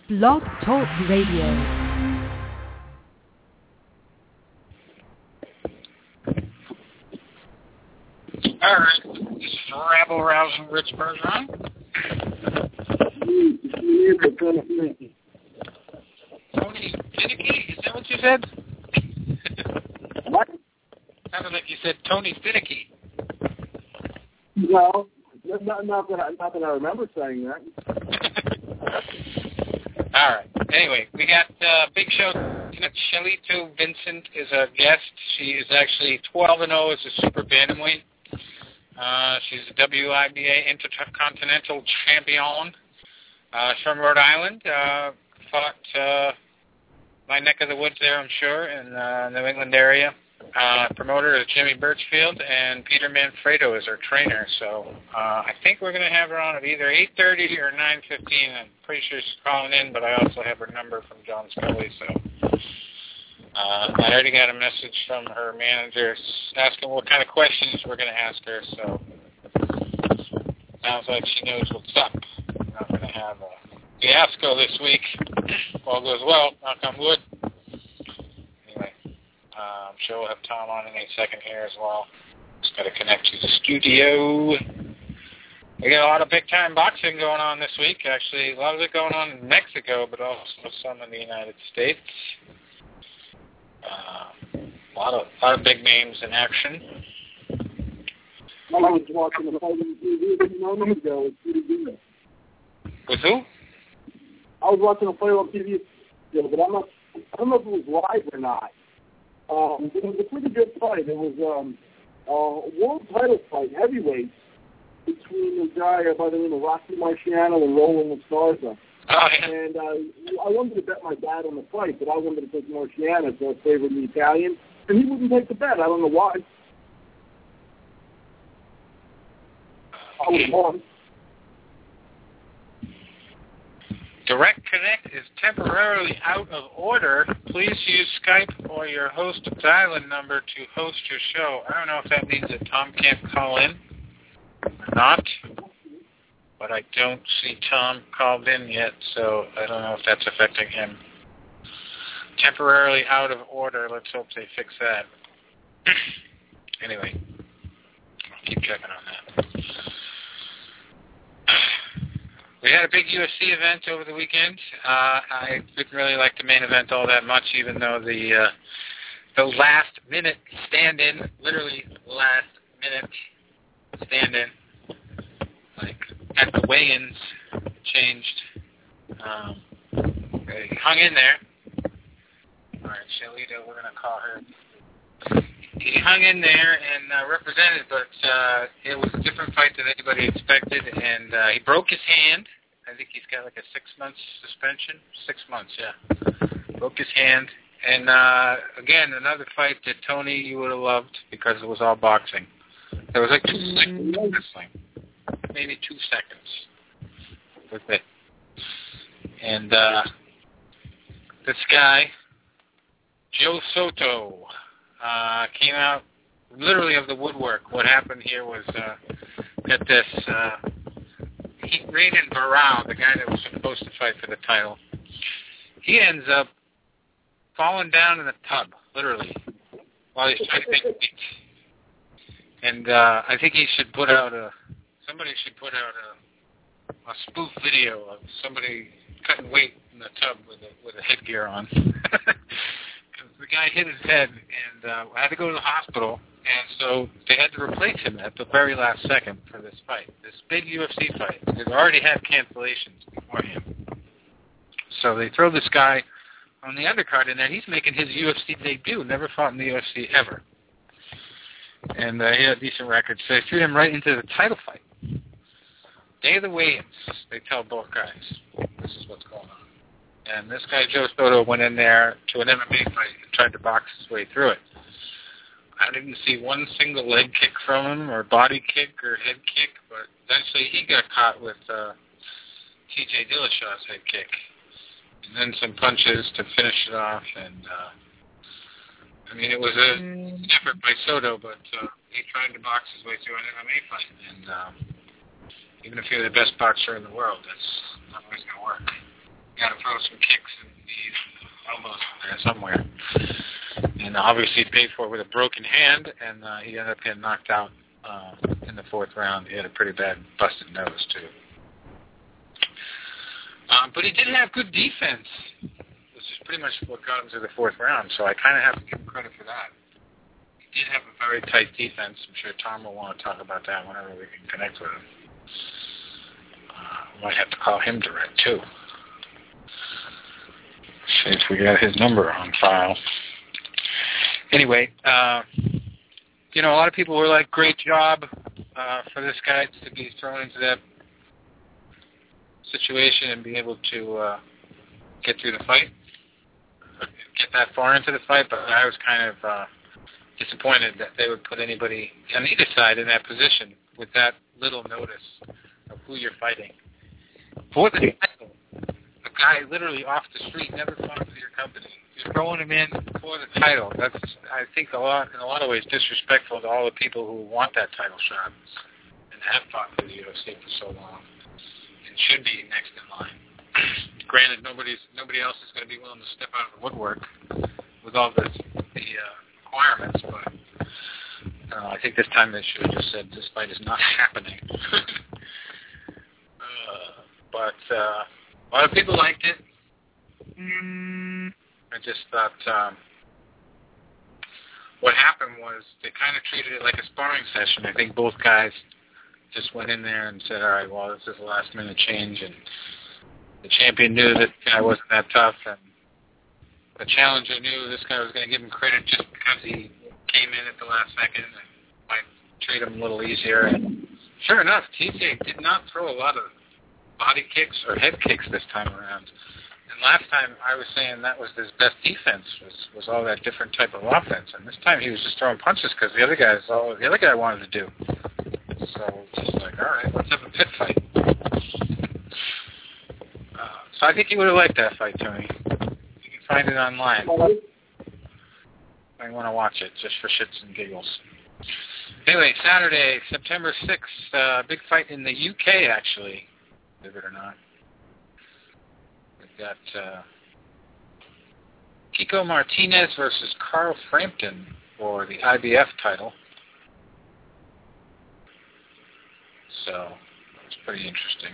Blog Talk Radio. All right, this is Rabble Rousing Rich Bergeron. Tony Finicky? Is that what you said? What? Sounded like you said Tony Finicky. Well, not that I remember saying that. All right. Anyway, we got big show. Shalito Vincent is a guest. She is actually 12-0 as a super bantamweight. She's a WIBA Intercontinental Champion. She's from Rhode Island. Fought my neck of the woods there, I'm sure, in the New England area. Promoter is Jimmy Birchfield, and Peter Manfredo is her trainer. So I think we're going to have her on at either 8:30 or 9:15. I'm pretty sure she's calling in, but I also have her number from John Scully. So I already got a message from her manager asking what kind of questions we're going to ask her. So sounds like she knows what's up. We're not going to have a fiasco this week. All goes well, knock on wood. I'm sure we'll have Tom on in a second here as well. Just got to connect to the studio. We got a lot of big-time boxing going on this week. Actually, a lot of it going on in Mexico, but also some in the United States. A lot of big names in action. I was watching the fight on TV a moment ago. It's pretty good. With who? I was watching a fight on TV, but I don't know if it was live or not. It was a pretty good fight. It was a world title fight, heavyweight, between a guy by the name of Rocky Marciano and Roland Esparza. Oh, yeah. And I wanted to bet my dad on the fight, but I wanted to take Marciano, so I favored the Italian. And he wouldn't take the bet. I don't know why. I would have won. Direct Connect is temporarily out of order. Please use Skype or your host dial-in number to host your show. I don't know if that means that Tom can't call in or not, but I don't see Tom called in yet, so I don't know if that's affecting him. Temporarily out of order. Let's hope they fix that. Anyway, I'll keep checking on that. We had a big UFC event over the weekend. I didn't really like the main event all that much, even though the last-minute stand-in, literally last-minute stand-in, like at the weigh-ins, changed. He hung in there. All right, Shalita, we're going to call her. He hung in there and represented, but it was a different fight than anybody expected, and he broke his hand. I think he's got like a 6-month suspension. 6 months, yeah. Broke his hand. And, again, another fight that, Tony, you would have loved because it was all boxing. There was like 2 seconds of wrestling. Maybe 2 seconds. That's it. And this guy, Joe Soto, came out literally of the woodwork. What happened here was, get this, Raymond Barao, the guy that was supposed to fight for the title, he ends up falling down in the tub, literally, while he's trying to make weight. And I think he should put out somebody should put out a spoof video of somebody cutting weight in the tub with a headgear on. The guy hit his head and had to go to the hospital, and so they had to replace him at the very last second for this fight, this big UFC fight. They've already had cancellations beforehand. So they throw this guy on the undercard in there. He's making his UFC debut, never fought in the UFC ever. And he had a decent record, so they threw him right into the title fight. Day of the weigh-ins, they tell both guys, this is what's going on. And this guy, Joe Soto, went in there to an MMA fight and tried to box his way through it. I didn't see one single leg kick from him or body kick or head kick, but eventually he got caught with T.J. Dillashaw's head kick. And then some punches to finish it off. And, I mean, it was an effort by Soto, but he tried to box his way through an MMA fight. And even if you're the best boxer in the world, that's not always going to work. You got to throw obviously paid for it with a broken hand, and he ended up getting knocked out in the fourth round. He had a pretty bad busted nose, too. But he did have good defense, which is pretty much what got him to the fourth round, so I kind of have to give him credit for that. He did have a very tight defense. I'm sure Tom will want to talk about that whenever we can connect with him. Might have to call him direct, too. See if we got his number on file. Anyway, a lot of people were like, great job for this guy to be thrown into that situation and be able to get through the fight, get that far into the fight, but I was kind of disappointed that they would put anybody on either side in that position with that little notice of who you're fighting. For the title, a guy literally off the street, never fought for your company. You're throwing him in for the title. That's, I think, in a lot of ways disrespectful to all the people who want that title shot and have fought for the UFC for so long and should be next in line. Granted, nobody else is going to be willing to step out of the woodwork with all the requirements, but I think this time they should have just said this fight is not happening. But a lot of people liked it. I just thought what happened was they kind of treated it like a sparring session. I think both guys just went in there and said, all right, well, this is a last-minute change, and the champion knew that the guy wasn't that tough, and the challenger knew this guy was going to give him credit just because he came in at the last second and might treat him a little easier. And sure enough, TJ did not throw a lot of body kicks or head kicks this time around. And last time I was saying that was his best defense, was all that different type of offense. And this time he was just throwing punches because the other guy wanted to do. So just like, all right, let's have a pit fight. So I think you would have liked that fight, Tony. You can find it online. I want to watch it just for shits and giggles. Anyway, Saturday, September 6th, big fight in the UK, actually, believe it or not. We've got Kiko Martinez versus Carl Frampton for the IBF title. So, it's pretty interesting.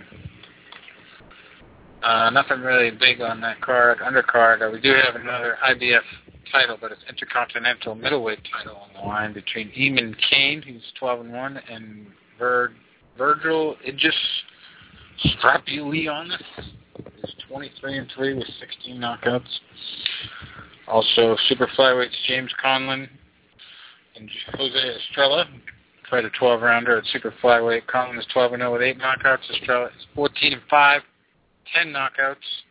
Nothing really big on that undercard. We do have another IBF title, but it's Intercontinental Middleweight title on the line between Eamon Kane, who's 12-1, and Virgil Idris Strapulianis, who's 23-3 with 16 knockouts. Also, super flyweights James Conlon and Jose Estrella fight a 12-rounder at super flyweight. Conlon is 12-0 with 8 knockouts. Estrella is 14-5, 10 knockouts.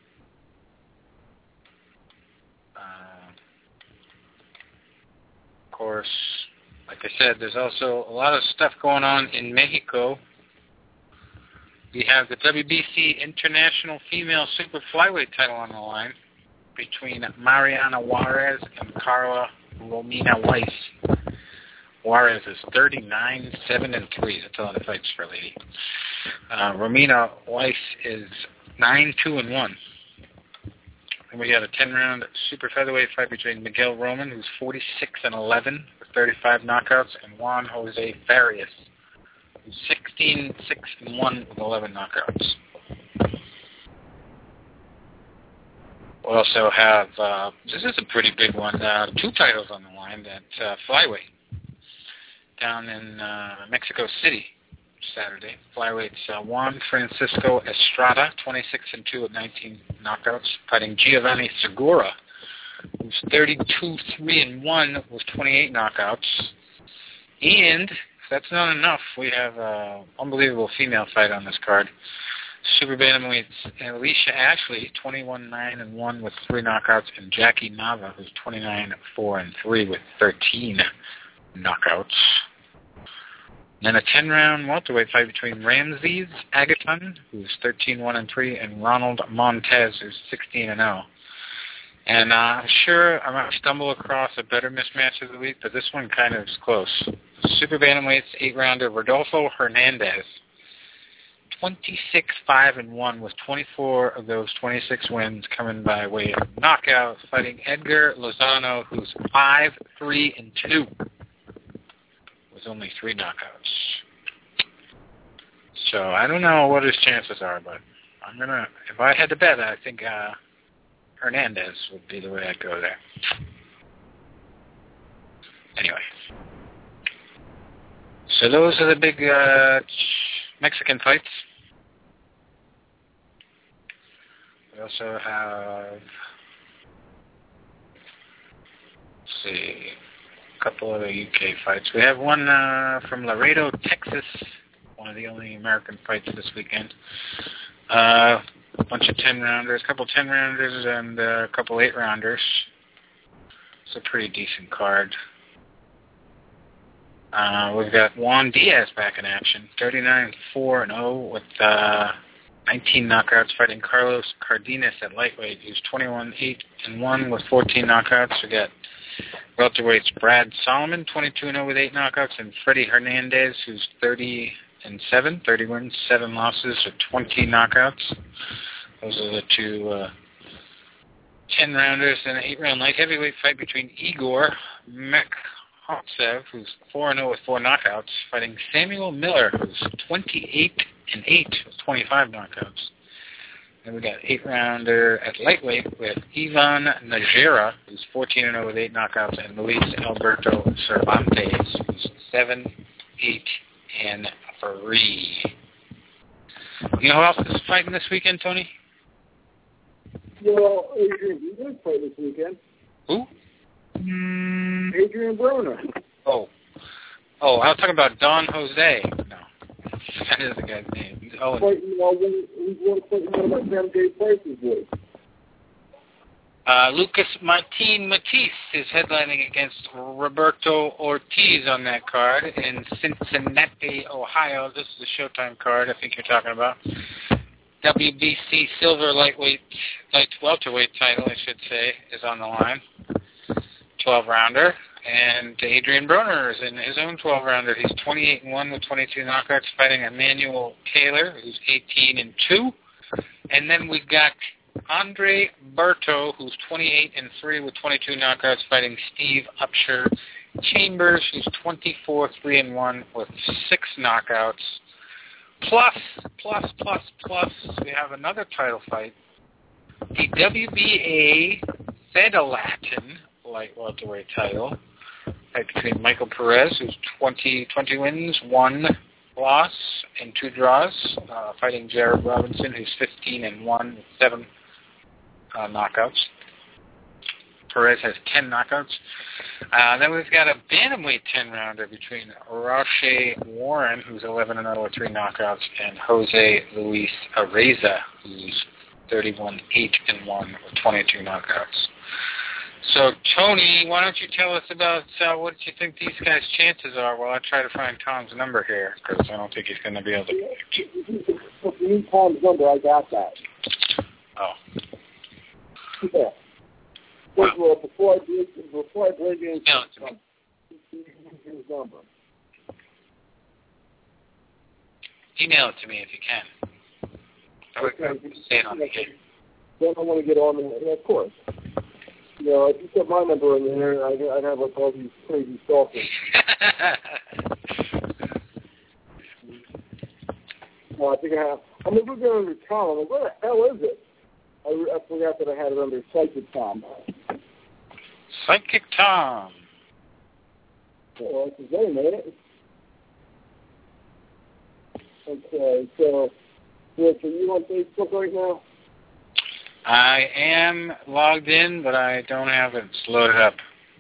Of course, like I said, there's also a lot of stuff going on in Mexico. We have the WBC International Female Super Flyweight title on the line between Mariana Juarez and Carla Romina Weiss. Juarez is 39-7-3. That's a lot of fights for a lady. Romina Weiss is 9-2-1. And we got a 10-round super featherweight fight between Miguel Roman, who's 46-11 with 35 knockouts, and Juan Jose Farias, who's 16-6-1 with 11 knockouts. We also have, this is a pretty big one, 2 titles on the line at flyweight down in Mexico City Saturday. Flyweights Juan Francisco Estrada, 26-2 with 19 knockouts, fighting Giovanni Segura, who's 32-3-1 with 28 knockouts. And if that's not enough, we have an unbelievable female fight on this card. Super bantamweights Alicia Ashley, 21-9-1 with 3 knockouts, and Jackie Nava, who's 29-4-3 with 13 knockouts. Then a 10-round welterweight fight between Ramses Agaton, who's 13-1-3, and Ronald Montez, who's 16-0. And I'm sure I might stumble across a better mismatch of the week, but this one kind of is close. Super bantamweight's 8-rounder Rodolfo Hernandez, 26-5-1, with 24 of those 26 wins coming by way of knockout, fighting Edgar Lozano, who's 5-3-2, with only 3 knockouts. So I don't know what his chances are, but if I had to bet, I think Hernandez would be the way I'd go there. Anyway. So those are the big Mexican fights. We also have, let's see, a couple other UK fights. We have one from Laredo, Texas, one of the only American fights this weekend. A bunch of 10-rounders, a couple 10-rounders and a couple 8-rounders. It's a pretty decent card. We've got Juan Diaz back in action, 39-4-0 with 19 knockouts, fighting Carlos Cardenas at lightweight, who's 21-8-1 with 14 knockouts. We got welterweights Brad Solomon, 22-0 with 8 knockouts, and Freddie Hernandez, who's 30-7, 30 wins, 7 losses, with 20 knockouts. Those are the two 10-rounders and an 8-round light heavyweight fight between Igor Mekhotsev, who's 4-0 with 4 knockouts, fighting Samuel Miller, who's 28-8 with 25 knockouts. Then we got 8-rounder at lightweight with Ivan Najera, who's 14-0 with 8 knockouts, and Luis Alberto Cervantes, who's 7-8-3. You know who else is fighting this weekend, Tony? Well, Adrian Broner fight this weekend. Who? Adrian Broner. Oh, I was talking about Don Jose. No, that is the guy's name. He's Owen. He's one of my 7-day prices boys. Lucas Martin Matisse is headlining against Roberto Ortiz on that card in Cincinnati, Ohio. This is the Showtime card I think you're talking about. WBC silver welterweight title, I should say, is on the line. 12-rounder. And Adrian Broner is in his own 12-rounder. He's 28-1 with 22 knockouts, fighting Emmanuel Taylor, who's 18-2. And then we've got Andre Berto, who's 28-3 with 22 knockouts, fighting Steve Upshur Chambers, who's 24-3-1 with 6 knockouts. Plus, we have another title fight. The WBA Fedelatin light welterweight title, fight between Michael Perez, who's 20 wins, 1 loss, and 2 draws, fighting Jared Robinson, who's 15-1 with 7 knockouts. Perez has 10 knockouts. Then we've got a bantamweight 10-rounder between Roche Warren, who's 11-0 with 3 knockouts, and Jose Luis Areza, who's 31-8-1 with 22 knockouts. So, Tony, why don't you tell us about what you think these guys' chances are while I try to find Tom's number here, because I don't think he's going to be able to... If you need Tom's number, I got that. Oh. Yeah. First of all, before I break in, Email it to me. His number. Email it to me if you can. Okay. Say it on the air. Then I want to get on there. Yeah, of course. You know, if you put my number in there, I'd have like all these crazy stalkers. Well, I think I have. I mean, we're going under Tom. I'm like, where the hell is it? I forgot that I had it under Psychic Tom. Psychic Tom. Well, that's his name, ain't it? Okay, so, Rich, are you on Facebook right now? I am logged in, but I don't have it loaded up.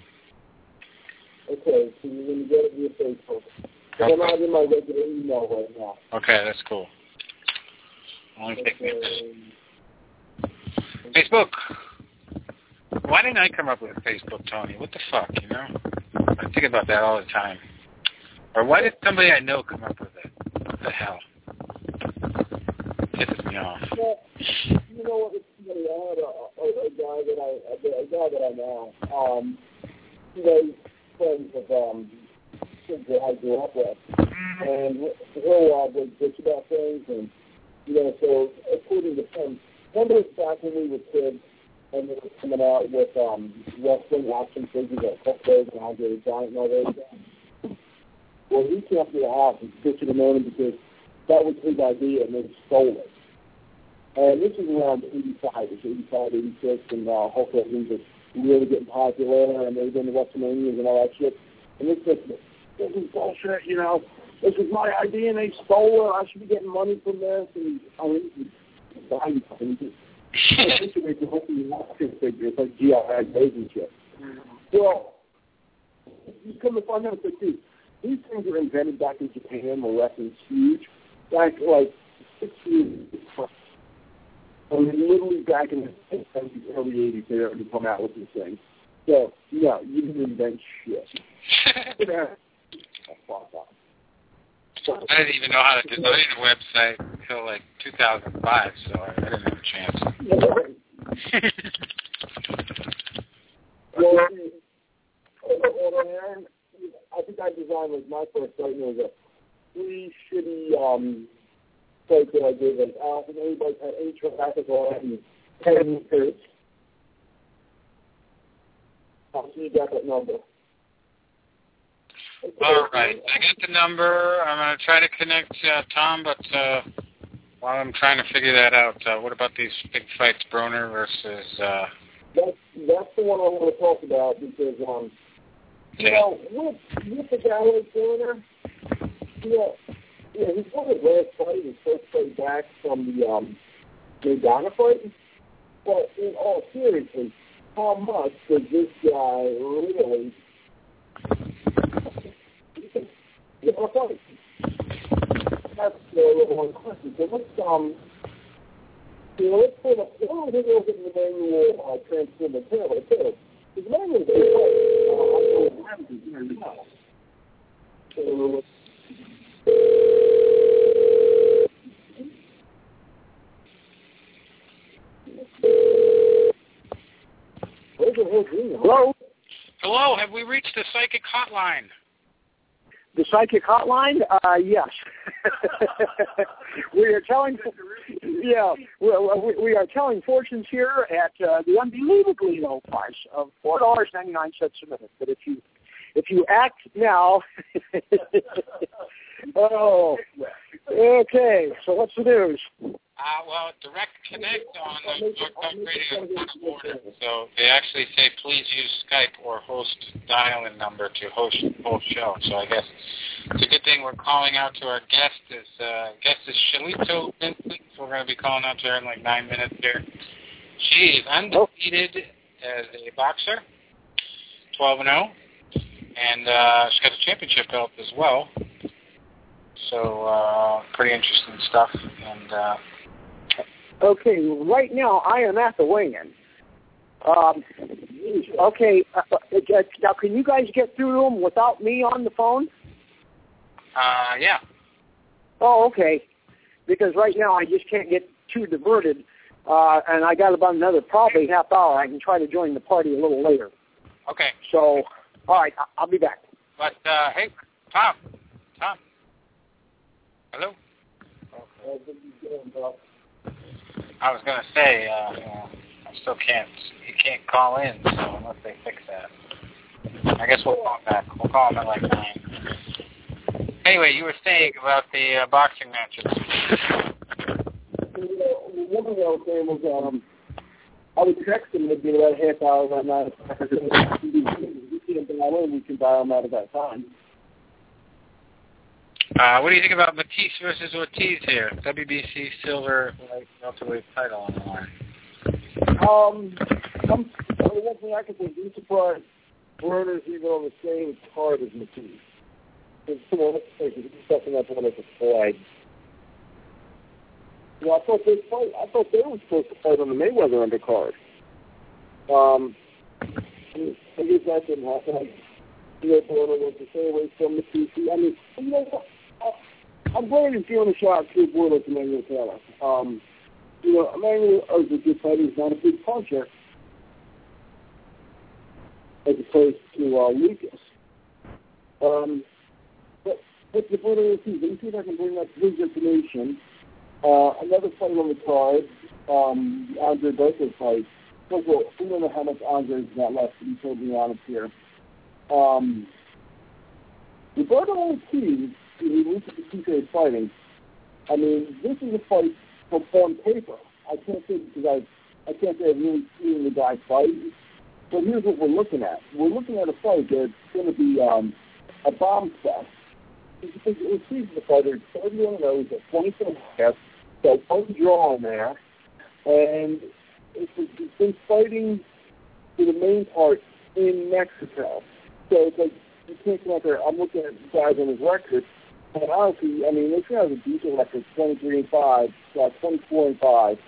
Okay, so you're going to get it via Facebook. So I'm not in my regular email right now. Okay, that's cool. Only take minutes. Facebook. Why didn't I come up with Facebook, Tony? What the fuck, you know? I think about that all the time. Or why did somebody I know come up with it? What the hell? Pisses me off. Well, you know what? I had a guy that I know. You know, he's friends with kids that I grew up with, and he'll bitch about things, and So according to him, remember back when we were kids and they were coming out with wrestling action figures like Hulk Hogan and Andre the Giant and all those guys? Well, he came to the house and bitching about him because that was his idea and they stole it. And this is around 85, it's 85, 86, and Hulk Hogan was really getting popular, and they were doing the WrestleManias and all that shit. And this is bullshit, This is my idea, and they stole it. I should be getting money from this. And he's buying something. I think they can help you watch this figure. It's like G.I. Joes and shit. Well, you come to find out that these things were invented back in Japan, where wrestling's huge. Back like 6 years. Literally back in the early 80s, they already come out with these things. So, yeah, you didn't invent shit. I didn't even know how to design a website until like 2005, so I didn't have a chance. Well, I think I designed like my first site, and it was a pretty shitty site that I did. Like, I don't think anybody had any traffic on it, and 10 meters. I'll see you back that number. All right, I got the number. I'm going to try to connect Tom, but while I'm trying to figure that out, what about these big fights, Broner versus... That's the one I want to talk about because, with the guy like Broner, he won his last fight, his first fight back from the Ghana fight. But in all seriousness, how much does this guy really... That's the one question. So let's put up. We'll look at the manual Transformer Taylor too. His manual is Hello? Hello, have we reached the psychic hotline? The psychic hotline? Yes. We are telling fortunes here at the unbelievably low price of $4.99 a minute. But if you act now, oh, okay. So what's the news? Well, Direct Connect on Talk Radio is on the border. So they actually say please use Skype or host dial-in number to host the whole show. So I guess it's a good thing we're calling out to our guest. Guest is Shalito Vincent. So we're going to be calling out to her in like 9 minutes here. She is undefeated as a boxer, 12-0, and she's got a championship belt as well. So pretty interesting stuff. And okay, right now I am at the weigh-in. Okay, now can you guys get through to them without me on the phone? Yeah. Oh, okay. Because right now I just can't get too diverted, and I got about another probably half hour. I can try to join the party a little later. Okay. So, all right, I'll be back. But hey, Tom. Hello. I was gonna say, I still can't. You can't call in, so unless they fix that. I guess we'll call back. We'll call them at like 9. Anyway, you were saying about the boxing matches. One thing I was saying was, I would text them. It'd be about a half hour about 9 o'clock. We can dial them out at that time. What do you think about Matisse versus Ortiz here? WBC silver welterweight title on the line. One thing I can say, I'm surprised Broner's even on the same card as Matisse. He's stepping up on as a flag. I thought they were supposed to fight on the Mayweather undercard. I guess that didn't happen. Broner wants to stay away from Matisse. I mean, I'm going to give a shot to Bordeaux to Emmanuel Taylor. Emmanuel is a good fighter. He's not a big puncher, as opposed to Lucas. But with the Bordeaux season, let me see if I can bring up his information. Another fight on the card, the Andre Berto fight. First of all, we don't know how much Andre's got left, to be totally honest here. Roberto Ortiz, if you look at the two days fighting, I mean, this is a fight on paper. I can't say because I can't say I've really seen the guy fight. But here's what we're looking at. We're looking at a fight that's going to be a bomb fest. Ortiz is the fighter, 31-0, he's at 24 so one draw in there. And it's been fighting for the main part in Mexico. So it's like, you can't come out there. I'm looking at the guys on his record. And honestly, I mean, this guy has a decent record, 23-5, 24-5,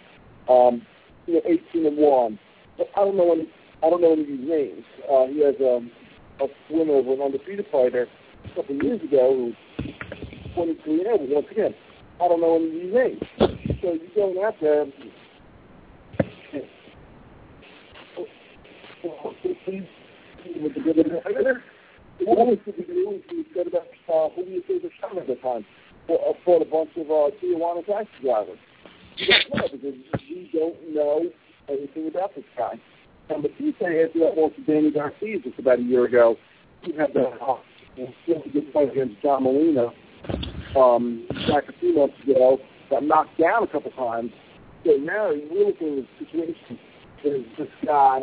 18-1. But I don't know any of these names. He has a win over an undefeated fighter a couple of years ago who was 23-0. But once again, I don't know any of these names. So you're going out there. With the good editor. What was the degree you said about who do you say the shot at the time? For a bunch of Tijuana taxi drivers. No, because we don't know anything about this guy. And Batista after that loss to Danny Garcia just about a year ago, he had that good fight against John Molina back a few months ago, got knocked down a couple times. So now you're looking at the situation is this guy,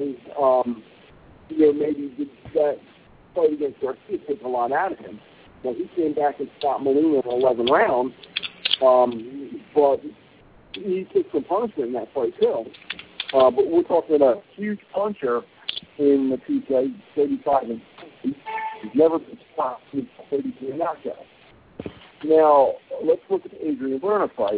maybe that fight against Garcia took a lot out of him. So he came back and stopped Molina in 11 rounds, but he took some punishment in that fight too. But we're talking about a huge puncher in the PK, 35 and 50. He's never been stopped with 33 knockouts. Now, let's look at the Adrian Broner fight.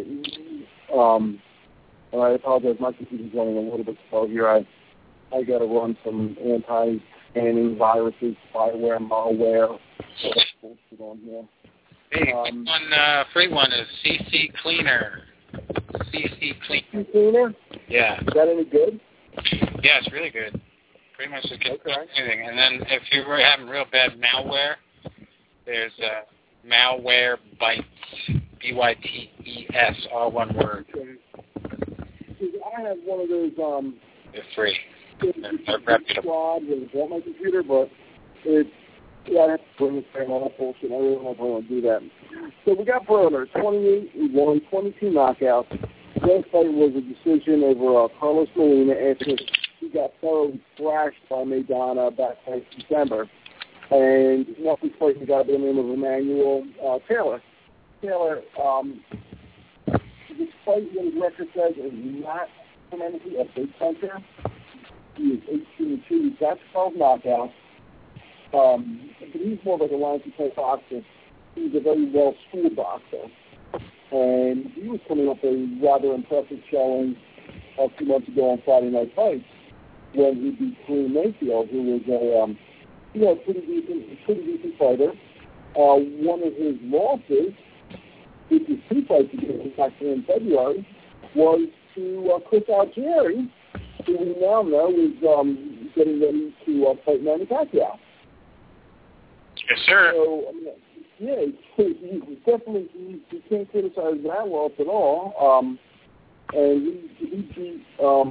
And I apologize, my computer's running a little bit slow here. I got to run some anti-scanning viruses, spyware, malware, bullshit on here. Hey, one free one is CC Cleaner. CC Cleaner? Yeah. Is that any good? Yeah, it's really good. Pretty much as good as anything. And then if you're having real bad malware, there's Malware Bytes. BYTES, all one word. Okay. I have one of those. They're free. They're reputable. I bought my computer, but I have to bring this thing on that bullshit. I really don't know if I want to do that. So we got Broner, 28-1, 22 knockouts. That fight was a decision over Carlos Molina after he got thoroughly thrashed by Maidana back in December. And once we fight, he got the name of Emmanuel Taylor. Taylor, despite what his record says, is not tremendously a big puncher. He is 18-2. He's got 12 knockouts. But he's more like a line-to-type boxer. He's a very well-schooled boxer. And he was coming up a rather impressive showing a few months ago on Friday Night Fights when he beat Kareem Mayfield, who was a pretty decent fighter. One of his losses, which was 2 fights against him actually in February, was to Chris Algieri, who we now know is getting ready to fight Manny Pacquiao. Yes, sir. So, he's definitely, you can't criticize that loss at all. And he beat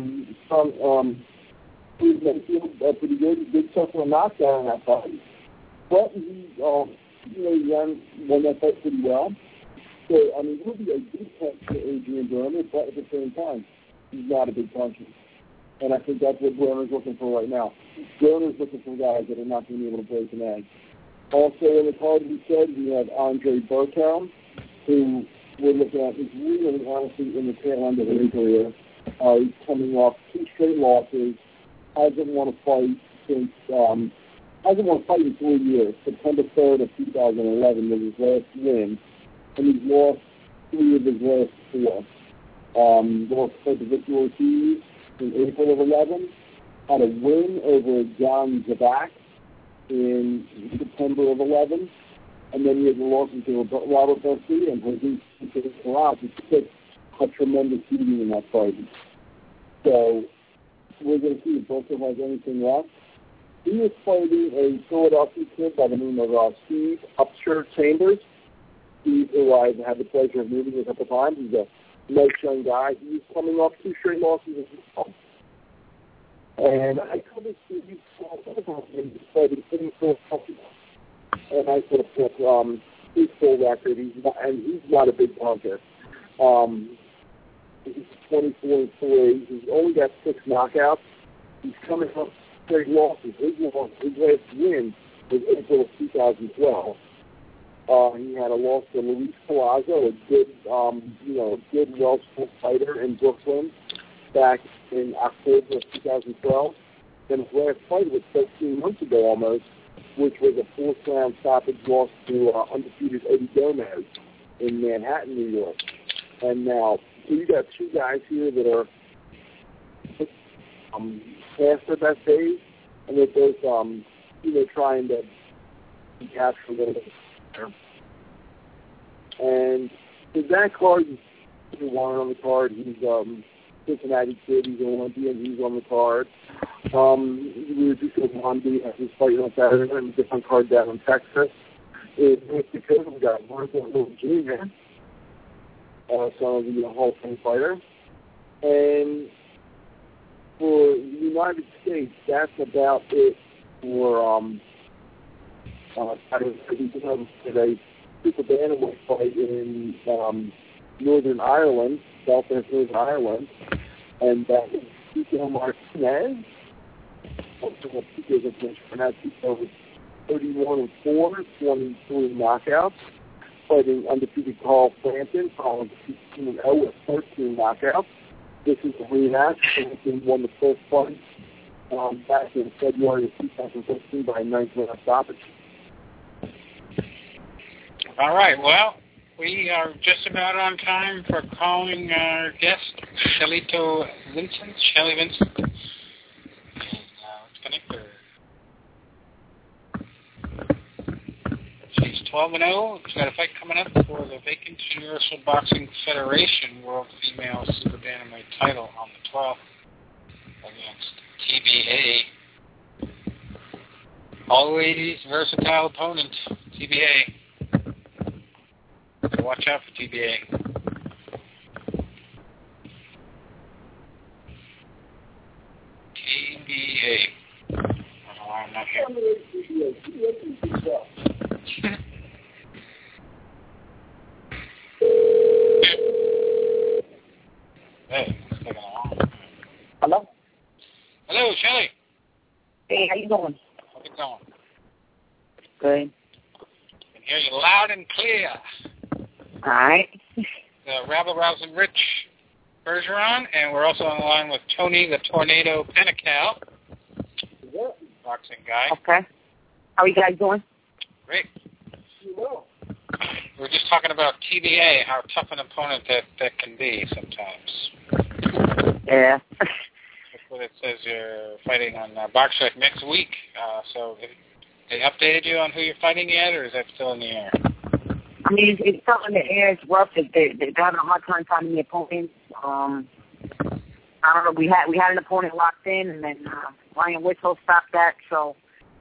Kareem Mayfield pretty good. He did suffer a knockdown in that fight. But he won that fight pretty well. So, I mean, he'll be a big punch to Adrian Broner, but at the same time, he's not a big puncher. And I think that's what Broner's looking for right now. Broner's looking for guys that are not going to be able to break an egg. Also in the card, we said, we have Andre Berto, who we're looking at is really, honestly, in the tail end of his career. He's coming off 2 straight losses, hasn't won a fight since, hasn't won a fight in 3 years. September 3rd of 2011 was his last win. And he's lost 3 of his last 4. Lost to Victor Ortiz in April of 11. Had a win over John Zabak in September of 11. And then he had a loss to Robert Garcia and Jesus Carrasco, which took a tremendous beating in that fight. So we're going to see if Berto has anything left. He is fighting a Philadelphia kid by the name of Steve Upchurch Chambers. Steve, who I've had the pleasure of meeting a couple times, he's a nice young guy. He was coming off 2 straight losses as well. And I covered him fighting in Philadelphia. And I sort of took his full record. He's not a big puncher. He's 24-3. He's only got 6 knockouts. He's coming up straight losses. His last win was April of 2012. He had a loss to Luis Palazzo, a good, well-spoken fighter in Brooklyn back in October of 2012. Then his last fight was 13 months ago almost, which was a 4th-round stoppage loss to undefeated Eddie Gomez in Manhattan, New York. And now, so you got 2 guys here that are past their best days, and they're both, trying to capture a little bit. And with that card, he's Warren on the card. He's Cincinnati kid. He's an Olympian. He's on the card. We were just with Monday at his fight on Saturday and a different card down in Texas. In North Dakota, we got Martha Little Jr., son of the Hall of Fame fighter. And for the United States, that's about it for today. Super Bantamweight fight in Northern Ireland, Belfast, Northern Ireland, and that was Pico Martinez. Pico was 31-4, 23 knockouts, fighting undefeated Carl Frampton, following 16-0 with 13 knockouts. This is a rematch. Frampton won the first fight back in February of 2015 by a 9th-round stoppage. All right, well, we are just about on time for calling our guest, Shelly Vincent. And, let's connect her. She's 12-0. She's got a fight coming up for the vacant Universal Boxing Federation World Female Super Bantamweight title on the 12th against TBA. Always versatile opponent, TBA. So watch out for TBA. TBA. I don't know why I'm not here. Hey, it's taking a while. Hello? Hello, Shelly. Hey, how you doing? How's it going? Good. I can hear you loud and clear. All right. Rabble-rousing Rich Bergeron, and we're also on the line with Tony the Tornado Penical, boxing guy. Okay. How are you guys doing? Great. We're just talking about TBA, how tough an opponent that can be sometimes. Yeah. That's what it says you're fighting on Boxrec next week. So have they updated you on who you're fighting yet, or is that still in the air? I mean, it's still in the air. It's rough. They're having a hard time finding the opponents. I don't know. We had an opponent locked in, and then Ryan Whistle stopped that. So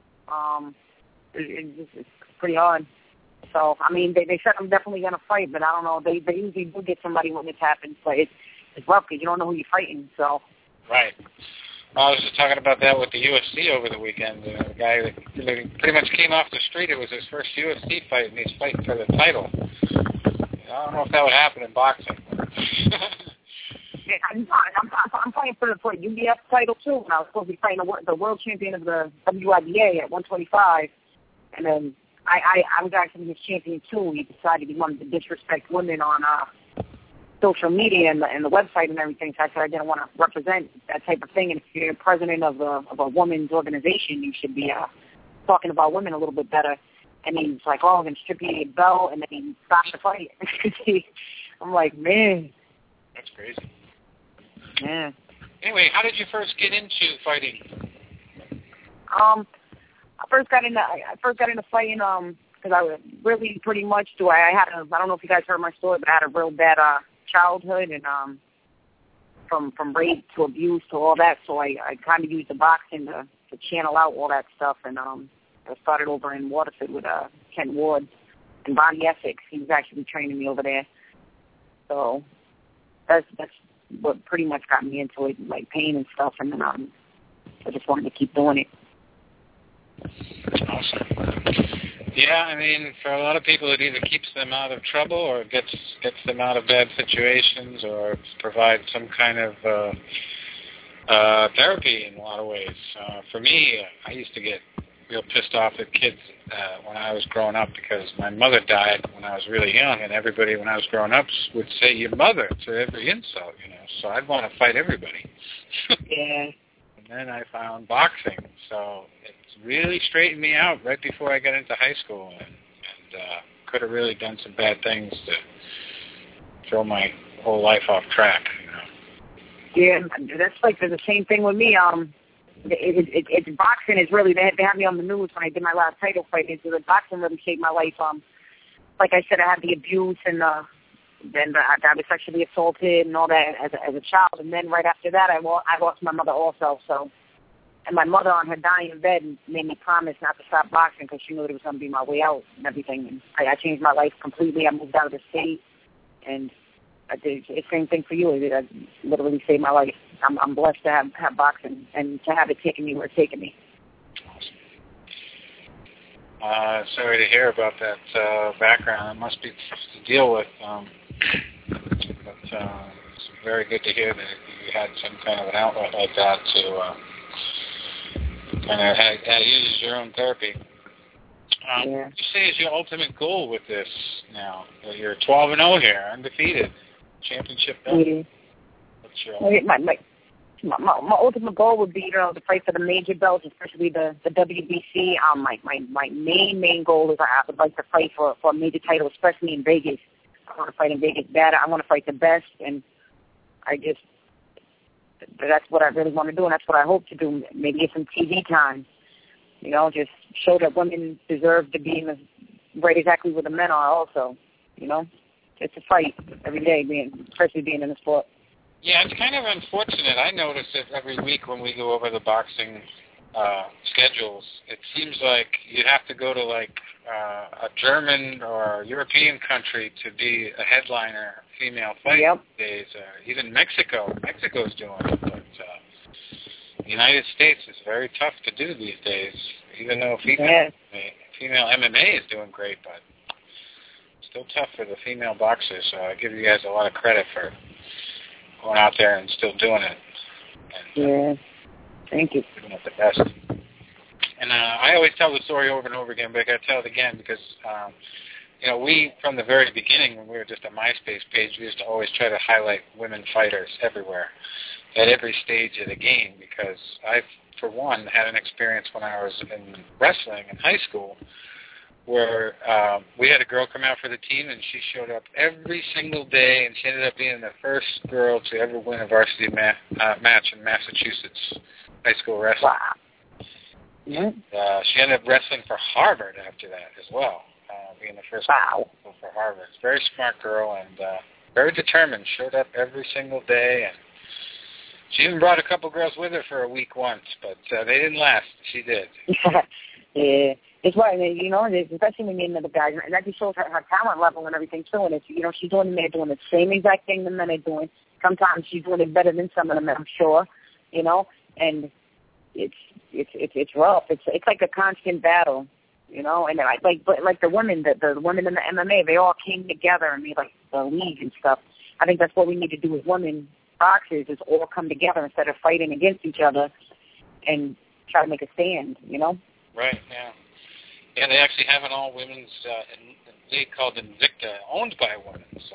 it's pretty hard. So I mean, they said I'm definitely gonna fight, but I don't know. They usually do get somebody when this happens, but it's rough because you don't know who you're fighting. So right. I was just talking about that with the UFC over the weekend. The guy that pretty much came off the street. It was his first UFC fight, and he's fighting for the title. I don't know if that would happen in boxing. Yeah, I'm fighting for the UBF title too. And I was supposed to be fighting the world champion of the WIBA at 125, and then I was actually his champion too. He decided he wanted to disrespect women on social media and the website and everything. So I said I didn't want to represent that type of thing. And if you're president of a women's organization, you should be talking about women a little bit better. And he's like, "Oh, I'm going to strip you your belt," and then he stopped the fight. I'm like, man, that's crazy. Yeah. Anyway, how did you first get into fighting? I first got into fighting because I was really pretty much I don't know if you guys heard my story, but I had a real bad childhood, and from rape to abuse to all that. So I kind of used the boxing to channel out all that stuff, and I started over in Waterford with Kent Ward and Bonnie Essex. He was actually training me over there. So that's what pretty much got me into it, like pain and stuff. And then I just wanted to keep doing it. Awesome. Yeah, I mean, for a lot of people, it either keeps them out of trouble or gets them out of bad situations or provides some kind of therapy in a lot of ways. For me, I used to get real pissed off at kids when I was growing up because my mother died when I was really young, and everybody when I was growing up would say your mother to every insult, So I'd want to fight everybody. Yeah. And then I found boxing, so it's really straightened me out right before I got into high school, and could have really done some bad things to throw my whole life off track. Yeah, that's like the same thing with me. It's boxing is really, they had me on the news when I did my last title fight. So the boxing really shaped my life. Like I said, I had the abuse and then I was sexually assaulted and all that as a child. And then right after that, I lost my mother also. So, and my mother on her dying bed made me promise not to stop boxing because she knew it was going to be my way out and everything. And I changed my life completely. I moved out of the state, and I did the same thing for you. It literally saved my life. I'm blessed to have boxing and to have it taken me where it's taken me. Sorry to hear about that background. It must be tough to deal with. But it's very good to hear that you had some kind of an outlet like that to kind of had used as your own therapy. Yeah. You say is your ultimate goal with this now? You're 12-0 here, undefeated, championship belt. Yeah. What's your my ultimate goal would be, to fight for the major belts, especially the WBC. My main goal is I would like to fight for a major title, especially in Vegas. I want to fight in Vegas bad. I want to fight the best, and that's what I really want to do, and that's what I hope to do. Maybe get some TV time, just show that women deserve to be right exactly where the men are also, Just to fight every day, especially being in the sport. Yeah, it's kind of unfortunate. I notice it every week when we go over the boxing schedules. It seems like you have to go to a German or European country to be a headliner female fight these days. Even Mexico's doing it, but the United States is very tough to do these days. Even though female MMA is doing great, but still tough for the female boxers. So I give you guys a lot of credit for going out there and still doing it. And, thank you. Doing it the best. And I always tell the story over and over again, but I got to tell it again because, we, from the very beginning, when we were just a MySpace page, we used to always try to highlight women fighters everywhere, at every stage of the game, because I, for one, had an experience when I was in wrestling in high school where we had a girl come out for the team, and she showed up every single day, and she ended up being the first girl to ever win a varsity match in Massachusetts high school wrestling. Wow. Yeah. She ended up wrestling for Harvard after that as well, being the first girl for Harvard. Very smart girl and very determined. Showed up every single day, and she even brought a couple girls with her for a week once, but they didn't last. She did. Yeah. It's right, especially when you're into the guys, and that just shows her talent level and everything too. And it's, she's doing the same exact thing the men are doing. Sometimes she's doing it better than some of them, I'm sure. And it's rough. It's like a constant battle, And like the women, the women in the MMA, they all came together and made like the league and stuff. I think that's what we need to do as women boxers is all come together instead of fighting against each other and try to make a stand. Right. Yeah. Yeah, they actually have an all-women's league called Invicta, owned by women. So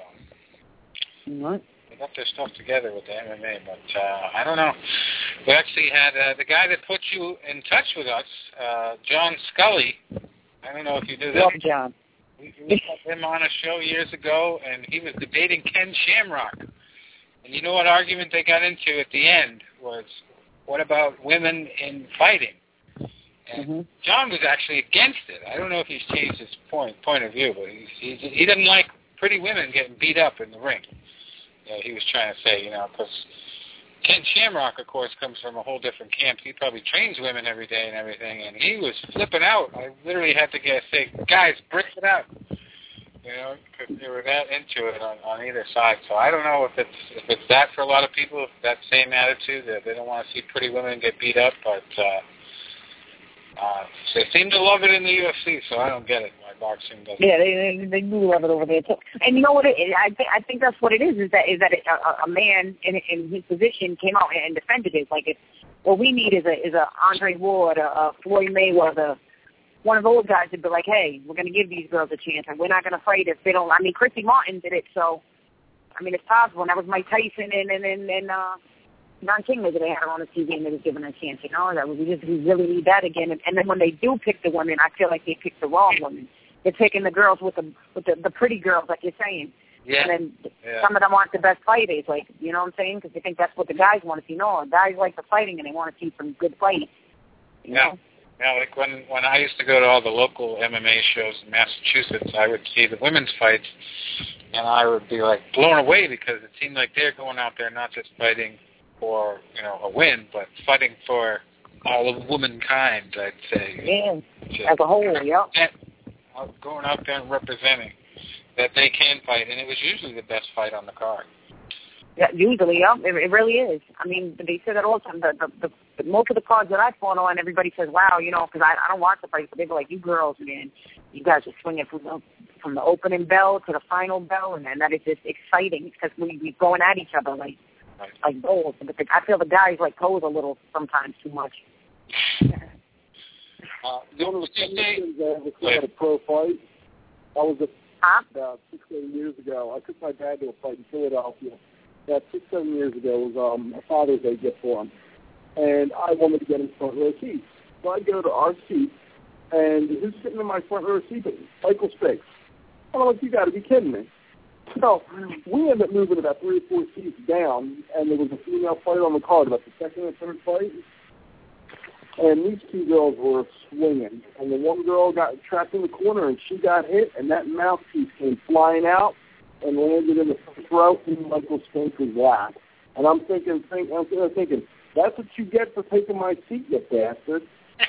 they got their stuff together with the MMA, but I don't know. We actually had the guy that put you in touch with us, John Scully. I don't know if you knew that. Love John. We had him on a show years ago, and he was debating Ken Shamrock. And you know what argument they got into at the end was, what about women in fighting? And John was actually against it. I don't know if he's changed his point of view, but he doesn't like pretty women getting beat up in the ring. He was trying to say, because Ken Shamrock, of course, comes from a whole different camp. He probably trains women every day and everything, and he was flipping out. I literally had to say, guys, break it out. You know, because they were that into it on either side. So I don't know if it's that for a lot of people, if that same attitude that they don't want to see pretty women get beat up, but they seem to love it in the UFC. So I don't get it why boxing doesn't. Yeah, they do love it over there too. And you know what? I think that's what it is. Is that a man in his position came out and defended it. Like, what we need is a Andre Ward, a Floyd Mayweather, one of those guys would be like, hey, we're going to give these girls a chance, and we're not going to fight if they don't. I mean, Christy Martin did it, so, I mean, it's possible. And that was Mike Tyson and Don King, maybe they had her on the TV and they was giving her a chance, you know. We really need that again. And then when they do pick the women, I feel like they pick the wrong women. They're taking the girls with the pretty girls, like you're saying. Yeah. And then some of them aren't the best fighters, like, you know what I'm saying? Because they think that's what the guys want to see. No, guys like the fighting and they want to see some good fighting. You know? Yeah, like when I used to go to all the local MMA shows in Massachusetts, I would see the women's fights, and I would be like blown away because it seemed like they're going out there not just fighting for, you know, a win, but fighting for all of womankind, I'd say. Yeah, as a whole, yeah. Going out there and representing that they can fight, and it was usually the best fight on the card. Yeah, usually, yeah, it really is. I mean, they say that all the time. The most of the cards that I fought on, everybody says, "Wow," you know, because I don't watch the fights, but they go like, "You girls, man, you guys are swinging from the opening bell to the final bell," and that is just exciting because we're going at each other like bulls. But I feel the guys like pose a little sometimes too much. One of the conditions I ever saw at a pro fight, I was about 6-7 years ago. I took my dad to a fight in Philadelphia. That 6-7 years ago was a Father's Day gift for him. And I wanted to get him front row seat. So I go to our seat, and who's sitting in my front row seat? Michael Spinks. I'm like, you got to be kidding me. So we ended up moving about 3 or 4 seats down, and there was a female fighter on the card, about the second or third fight. And these two girls were swinging. And the one girl got trapped in the corner, and she got hit, and that mouthpiece came flying out and landed in the front row in Michael Spinks' lap. And I'm thinking, that's what you get for taking my seat, you bastard.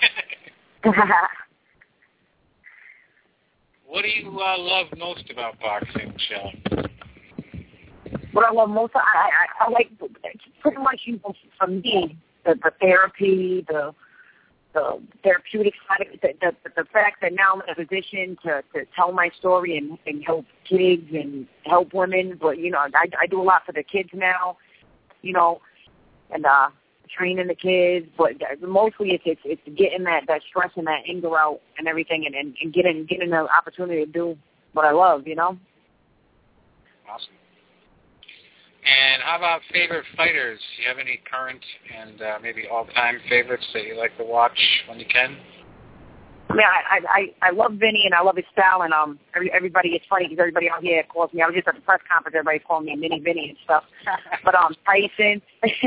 What do you love most about boxing, Shelley? What I love most, I like pretty much, you know, for me, the therapy, the therapeutic side of it, the fact that now I'm in a position to tell my story and help kids and help women. But, you know, I do a lot for the kids now, you know, and training the kids. But mostly it's getting that stress and that anger out and everything and getting the opportunity to do what I love, you know. Awesome. And how about favorite fighters? Do you have any current and maybe all-time favorites that you like to watch when you can? I mean, I love Vinny and I love his style, and everybody, it's funny because everybody out here calls me. I was just at the press conference, everybody's calling me Mini Vinny and stuff. But Tyson,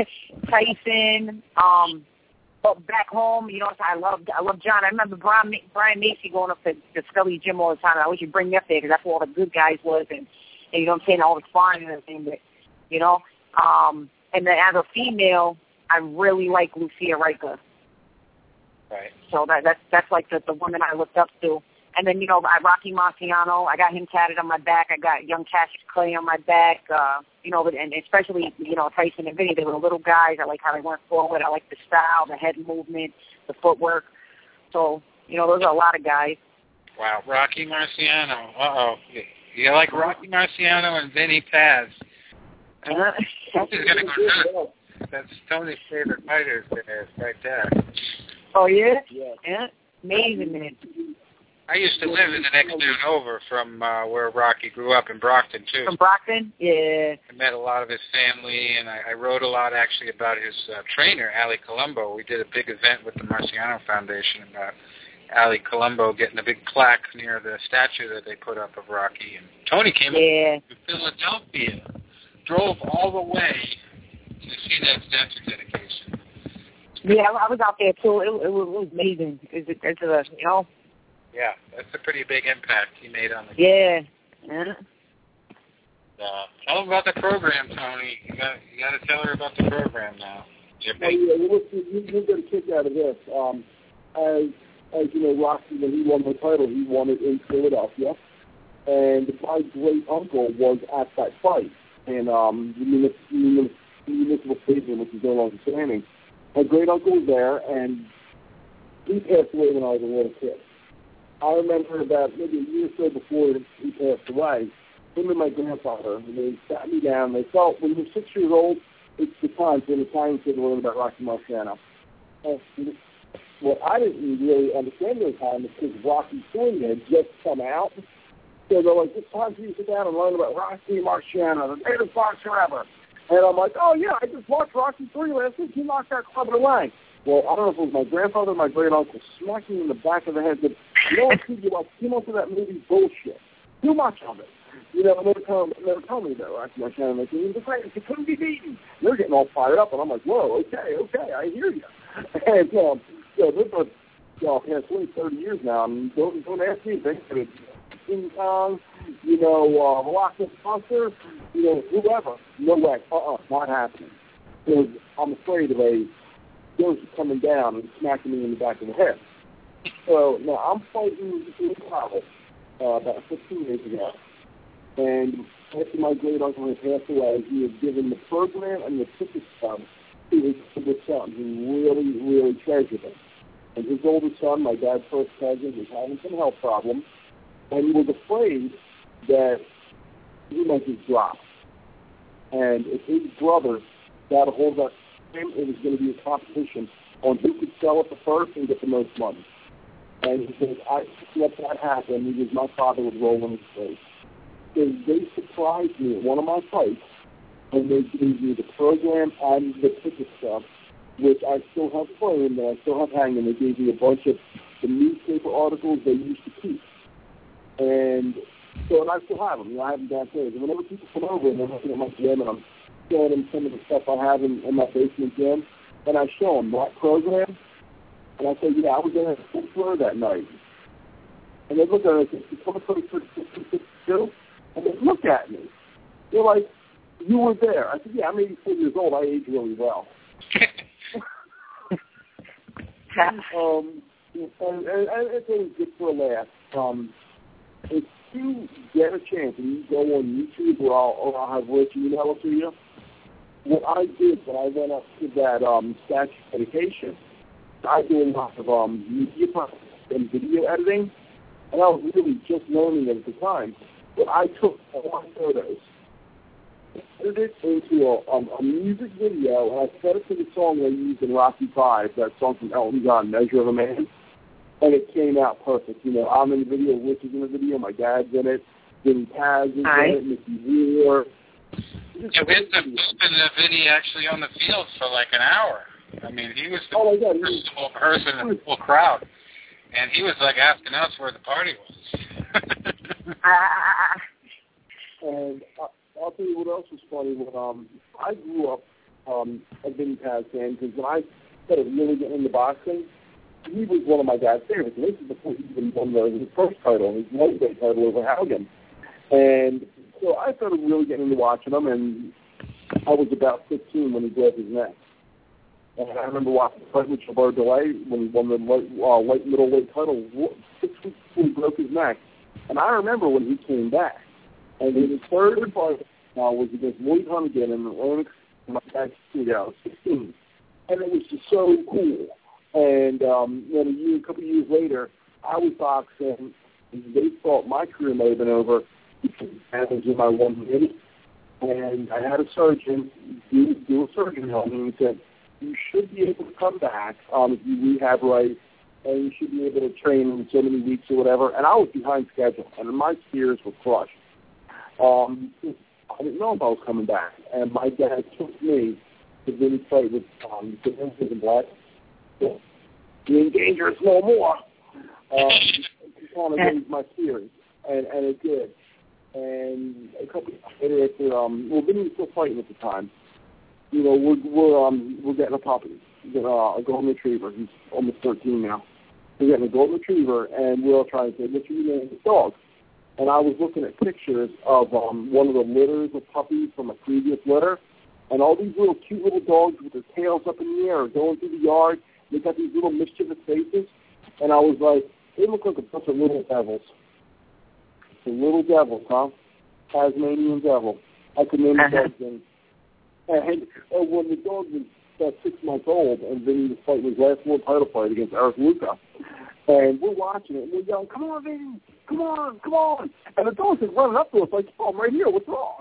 but back home, you know, I love John. I remember Brian Macy going up to Scully's gym all the time. I wish you'd bring me up there because that's where all the good guys was, and you know what I'm saying, all the sparring and everything. But you know, and then as a female, I really like Lucia Riker. Right. So that's like the woman I looked up to. And then, you know, Rocky Marciano, I got him tatted on my back. I got young Cassius Clay on my back. You know, and especially, you know, Tyson and Vinny, they were little guys. I like how they went forward. I like the style, the head movement, the footwork. So, you know, those are a lot of guys. Wow, Rocky Marciano. Uh-oh. You like Rocky Marciano and Vinny Paz. Tony's going to go nuts. That's Tony's favorite fighters there, right there. Oh, yeah? Yeah. Amazing, man. I used to live in the next town over from where Rocky grew up in Brockton, too. From Brockton? Yeah. I met a lot of his family, and I wrote a lot, actually, about his trainer, Ali Colombo. We did a big event with the Marciano Foundation about Ali Colombo getting a big plaque near the statue that they put up of Rocky. And Tony came up to Philadelphia, drove all the way to see that statue dedication. Yeah, I was out there, too. It was amazing. It's you know. Yeah, that's a pretty big impact he made on the game. Yeah. Tell them about the program, Tony. You got to tell her about the program now. You'll get a kick out of this. As you know, Rocky, when he won the title, he won it in Philadelphia. And my great uncle was at that fight in the municipal stadium, which is no longer standing. My great uncle was there, and he passed away when I was a little kid. I remember about maybe a year or so before he passed away, him and my grandfather, they sat me down. They felt when you're 6 years old, it's the time for an Italian kid to learn about Rocky Marciano. And what I didn't really understand at the time is because Rocky III had just come out. So they're like, it's time for you to sit down and learn about Rocky Marciano, the greatest boxer ever. And I'm like, oh, yeah, I just watched Rocky III last week. He knocked that club away. Well, I don't know if it was my grandfather or my great-uncle smacked me in the back of the head. Said, you know what, you like too much of that movie bullshit. Too much of it. You know, and they were telling me that Rocky Marciano. They said, he was the greatest. He couldn't be beaten. They're getting all fired up, and I'm like, whoa, okay, I hear you. And, this was, past 20, 30 years now, and don't ask me. They said, King Kong, Velocity Buster, whoever. No way. Not happening. Because I'm afraid of a ghost coming down and smacking me in the back of the head. So now I'm fighting in college about 15 years ago. And after my great uncle had passed away, he had given the program and the ticket stub to his older son, who really, really treasured it. And his older son, my dad's first cousin, was having some health problems, and he was afraid that he might just drop. And if his brother got a hold of him, it was going to be a competition on who could sell it the first and get the most money. And he said, I let that happen. He was, my father would roll in his face. So they surprised me at one of my fights, and they gave me the program and the ticket stuff, which I still have framed and I still have hanging. They gave me a bunch of the newspaper articles they used to keep. And so, and I still have them. I have them downstairs. And whenever people come over and they're looking at my gym and I'm showing them some of the stuff I have in my basement gym, and I show them that program, and I say, I was in the fifth floor that night. And they look at it and say, come to 62, and they look at me. They're like, you were there. I said, yeah, I'm 84 years old. I age really well. And it's always good for a laugh. If you get a chance and you go on YouTube or I'll have Rich email it to you, what I did when I went up to that statue dedication, I do a lot of media and video editing, and I was really just learning it at the time. But I took all my photos, put it into a music video, and I set it to the song they used in Rocky V, that song from Elton John, Measure of a Man. And it came out perfect. I'm in the video, Rich is in the video, my dad's in it, Vinny Paz is in it, Mickey Ward. Yeah, we had to open the video actually on the field for like an hour. I mean, he was the first person in the whole crowd. And he was like asking us where the party was. And I'll tell you what else was funny. When I grew up a Vinny Paz fan, because when I started really getting into boxing, he was one of my dad's favorites. And this is before he even won his first title, his lightweight title over Haugen. And so I started really getting into watching him, and I was about 15 when he broke his neck. And I remember watching the fight with Gilbert Delay when he won the light middleweight title 6 weeks before he broke his neck. And I remember when he came back. And his third fight was against Lloyd Hunnigan in the Olympics in my dad's studio, 16. And it was just so cool. And then a couple of years later, I was boxing, and they thought my career may have been over because I was in my 1 minute. And I had a surgeon do a surgery on me, and he said, you should be able to come back if you rehab right, and you should be able to train in so many weeks or whatever. And I was behind schedule, and my fears were crushed. I didn't know if I was coming back. And my dad took me to Vinny fight with the Black. Being dangerous no more. It kind of raised my fears, and it did. And a couple of years later, Vinny was still fighting at the time. We're getting a puppy, a golden retriever. He's almost 13 now. We're getting a golden retriever, and we're all trying to say, what should we name this dog? And I was looking at pictures of one of the litters of puppies from a previous litter, and all these little cute little dogs with their tails up in the air going through the yard. They got these little mischievous faces, and I was like, they look like a bunch of little devils. the Little Devils, huh? Tasmanian Devil. I could name the dogs. And when the dog was about 6 months old, and Vinny was fighting his last world title fight against Eric Luca, and we're watching it, and we're yelling, "Come on, Vinny! Come on, come on!" And the dog's just running up to us like, "Oh, I'm right here. What's wrong?"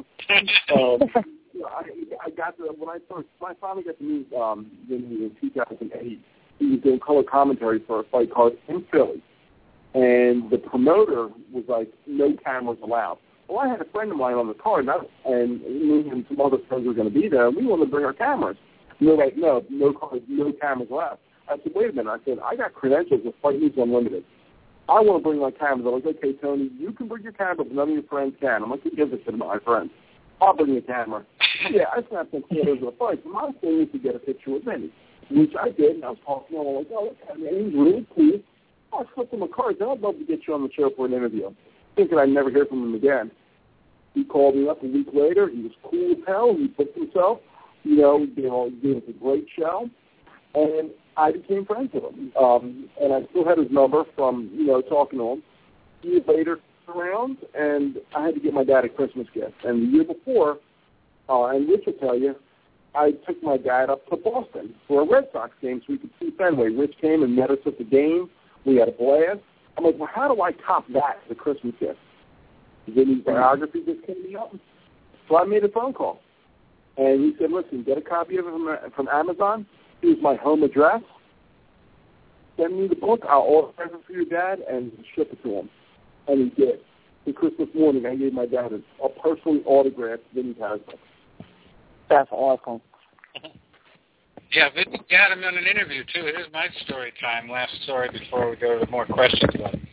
I got to when I finally got to meet Vinny in 2008. He was doing color commentary for a fight card in Philly, and the promoter was like, "No cameras allowed." Well, I had a friend of mine on the card, and me and some other friends were going to be there, and we wanted to bring our cameras. And they're like, no cameras allowed. I said, wait a minute. I said, I got credentials with Fight News Unlimited. I want to bring my cameras. I was like, okay, Tony, you can bring your camera, but none of your friends can. I'm like, who gives a shit about my friends? I'll bring the camera. Yeah, I snapped some photos of the fight. So my thing was to get a picture with Vinny, which I did, and I was talking to him. I was like, oh, look at him. He's really cool. I slipped him a card. I'd love to get you on the show for an interview. Thinking I'd never hear from him again. He called me up a week later. He was cool as hell. He booked himself. Gave us a great show. And I became friends with him. And I still had his number from, talking to him. Years later, around, and I had to get my dad a Christmas gift. And the year before, and Rich will tell you, I took my dad up to Boston for a Red Sox game so we could see Fenway. Rich came and met us at the game. We had a blast. I'm like, well, how do I top that as a Christmas gift? Vinny's biography just came up. So I made a phone call. And he said, listen, get a copy of it from Amazon. Here's my home address. Send me the book. I'll autograph it for your dad and ship it to him. And he did. For Christmas morning, I gave my dad a personally autographed Vinny Paz book. That's awesome. Yeah, Vinny got him in an interview, too. It is my story time. Last story before we go to more questions.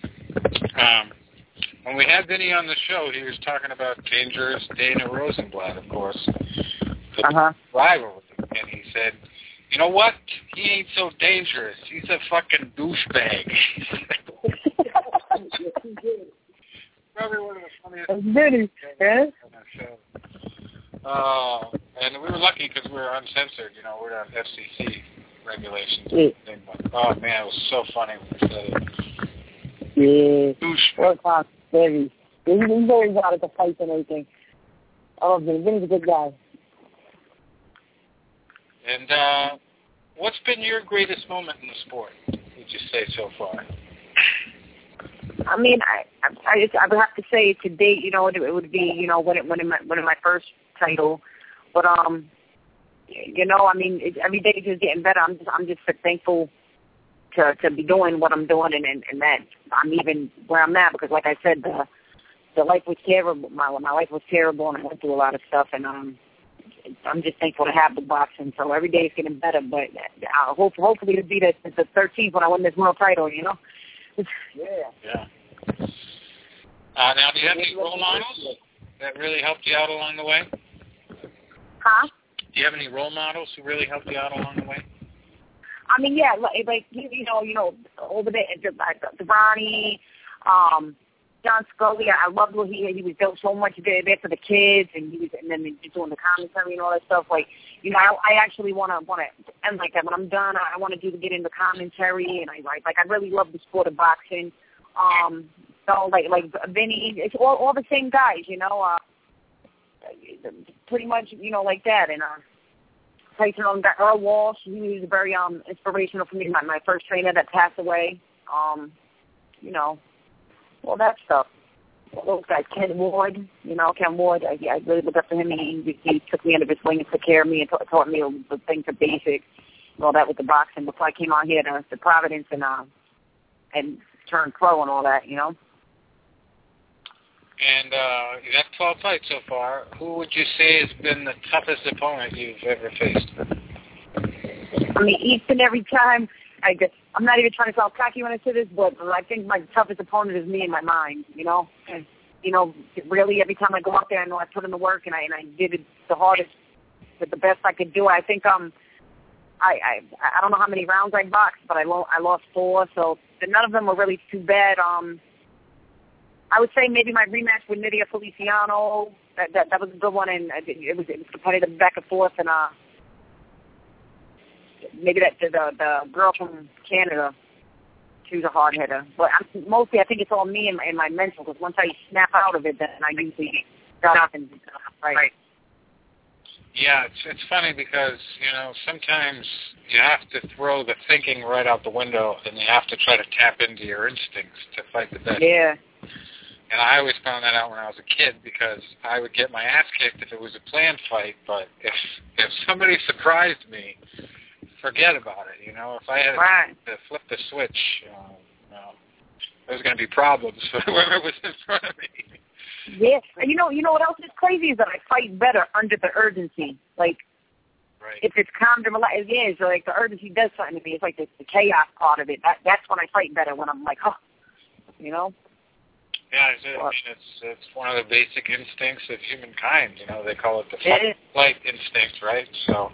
When we had Vinny on the show, he was talking about dangerous Dana Rosenblatt, of course, the rival with him. And he said, you know what? He ain't so dangerous. He's a fucking douchebag. Probably one of the funniest Vinny, yeah? on that show. And we were lucky because we were uncensored. We're on FCC regulations. Yeah. Oh, man, it was so funny when we said it. Yeah. Douchebag. He's very out of the fight and everything. Oh, Vinny's a good guy. And what's been your greatest moment in the sport, would you say, so far? I mean, I would have to say to date, it would be, winning my first title. But I mean, every day is just getting better. I'm just thankful to be doing what I'm doing, and that I'm even where I'm at, because like I said, the life was terrible. My life was terrible, and I went through a lot of stuff, and I'm just thankful to have the boxing. So every day is getting better, but hopefully it'll be the 13th when I win this world title. Yeah. Now, do you have any role models that really helped you out along the way? Huh? Do you have any role models who really helped you out along the way? I mean, yeah, like over there, the Ronnie, John Scully. I loved what he was doing so much there for the kids, and then just doing the commentary and all that stuff. Like, I actually want to end like that. When I'm done, I want to get into commentary, and I really love the sport of boxing. So like Vinny, it's all the same guys, pretty much, like that. And Tyson, Earl Walsh, he was very inspirational for me. My first trainer that passed away. All that stuff. All those guys, Ken Ward, I really looked up to him. He took me under his wing and took care of me and taught me the things are basic and all that with the boxing before I came out here to Providence and turned pro and all that, And you got 12 fights so far. Who would you say has been the toughest opponent you've ever faced? I mean, each and every time, I'm not even trying to sound cocky when I say this, but I think my toughest opponent is me in my mind, And, really every time I go out there, I know I put in the work and I did it the hardest, but the best I could do. I think I don't know how many rounds I boxed, but I lost 4, so none of them were really too bad. I would say maybe my rematch with Nydia Feliciano, that was a good one, and it was competitive back and forth, and maybe the girl from Canada, She was a hard hitter. But mostly I think it's all me and my mental, because once I snap out of it, then I usually stop and right. Yeah, it's funny because, sometimes you have to throw the thinking right out the window and you have to try to tap into your instincts to fight the best. Yeah. And I always found that out when I was a kid because I would get my ass kicked if it was a planned fight, but if somebody surprised me, forget about it. If I had to flip the switch, there was going to be problems for whoever was in front of me. Yeah, and you know what else is crazy is that I fight better under the urgency. Like, if it's calm and relaxed, so like the urgency does something to me. It's like the chaos part of it. That's when I fight better, when I'm like, Yeah, it's one of the basic instincts of humankind. They call it the flight instinct, right? So,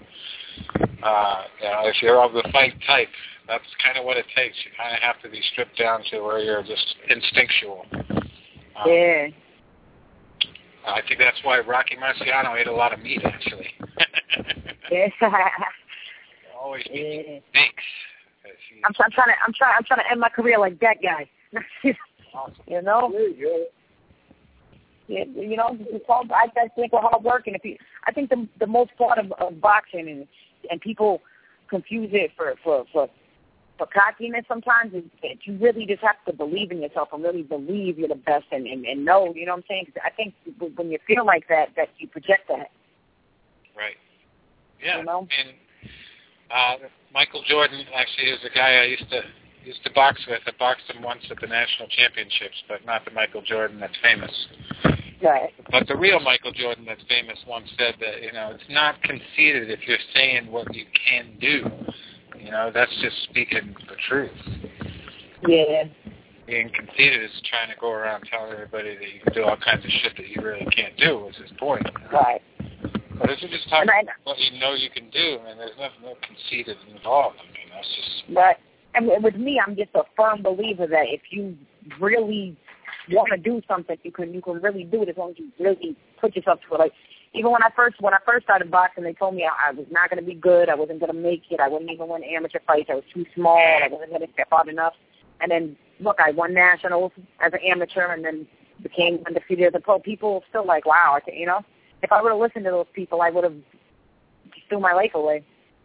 if you're of the fight type, that's kind of what it takes. You kind of have to be stripped down to where you're just instinctual. Yeah. I think that's why Rocky Marciano ate a lot of meat, actually. Yeah. Always eating steaks. I'm trying to end my career like that guy. Awesome. There you go. Yeah, it's all, I think we're hard work, and I think the most part of boxing and people confuse it for cockiness sometimes is that you really just have to believe in yourself and really believe you're the best and know, you know what I'm saying? 'Cause I think when you feel like that you project that. Right. Yeah. And Michael Jordan actually is a guy I used to box with. I boxed him once at the national championships, but not the Michael Jordan that's famous. Right. But the real Michael Jordan that's famous once said that, it's not conceited if you're saying what you can do. That's just speaking the truth. Yeah. Being conceited is trying to go around telling everybody that you can do all kinds of shit that you really can't do, is his point. Right. But if you're just talking about what you can do, there's no conceited involved. That's just... Right. And with me, I'm just a firm believer that if you really want to do something, you can really do it as long as you really put yourself to it. Like, even when I first started boxing, they told me I was not going to be good. I wasn't going to make it. I wouldn't even win amateur fights. I was too small. I wasn't going to step out enough. And then, look, I won nationals as an amateur and then became undefeated as a pro. People still like, wow, if I would have listened to those people, I would have threw my life away.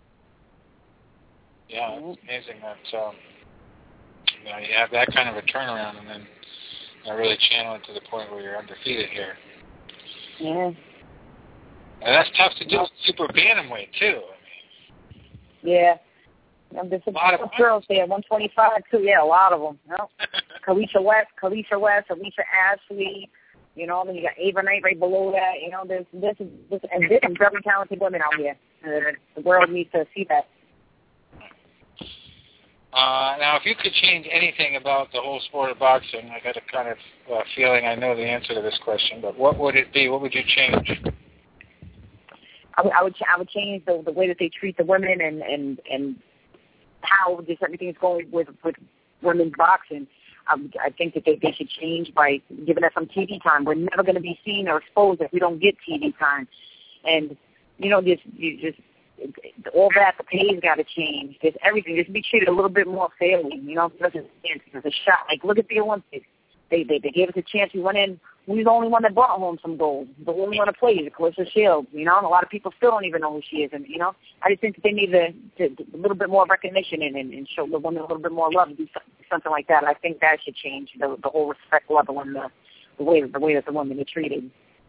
Yeah, it's amazing that you have that kind of a turnaround and then really channel it to the point where you're undefeated here. Yeah. And that's tough to do with super bantamweight, too. Yeah. There's a lot of girls there, 125, too. Yeah, a lot of them. Kalisha West, Alicia Ashley. Then you got Ava Knight right below that. There's some very talented women out here. The world needs to see that. Now, if you could change anything about the whole sport of boxing, I got a kind of feeling I know the answer to this question, but what would it be? What would you change? I would change the way that they treat the women and how just everything's going with women's boxing. I think that they should change by giving us some TV time. We're never going to be seen or exposed if we don't get TV time. And just all that, the pay's got to change. Just everything, just be treated a little bit more fairly. There's a shot. Like, look at the Olympics. They gave us a chance. We went in. We were the only one that brought home some gold. The only one that played, Clarissa Shields. And a lot of people still don't even know who she is. And I just think that they need a little bit more recognition and show the women a little bit more love and do something like that. I think that should change the whole respect level and the way that the women are treated.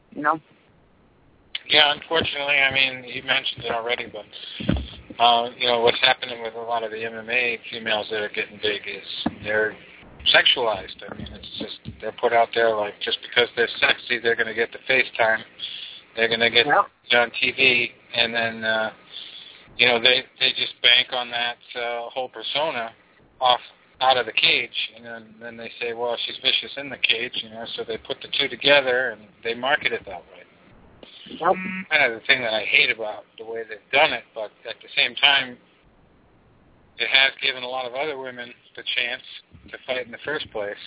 Yeah, unfortunately, you mentioned it already, but what's happening with a lot of the MMA females that are getting big is they're sexualized. It's just they're put out there like just because they're sexy, they're going to get the FaceTime, they're going to get on TV, and then they just bank on that whole persona out of the cage, and then they say, well, she's vicious in the cage, so they put the two together and they market it that way. Kind of the thing that I hate about the way they've done it, but at the same time, it has given a lot of other women the chance to fight in the first place.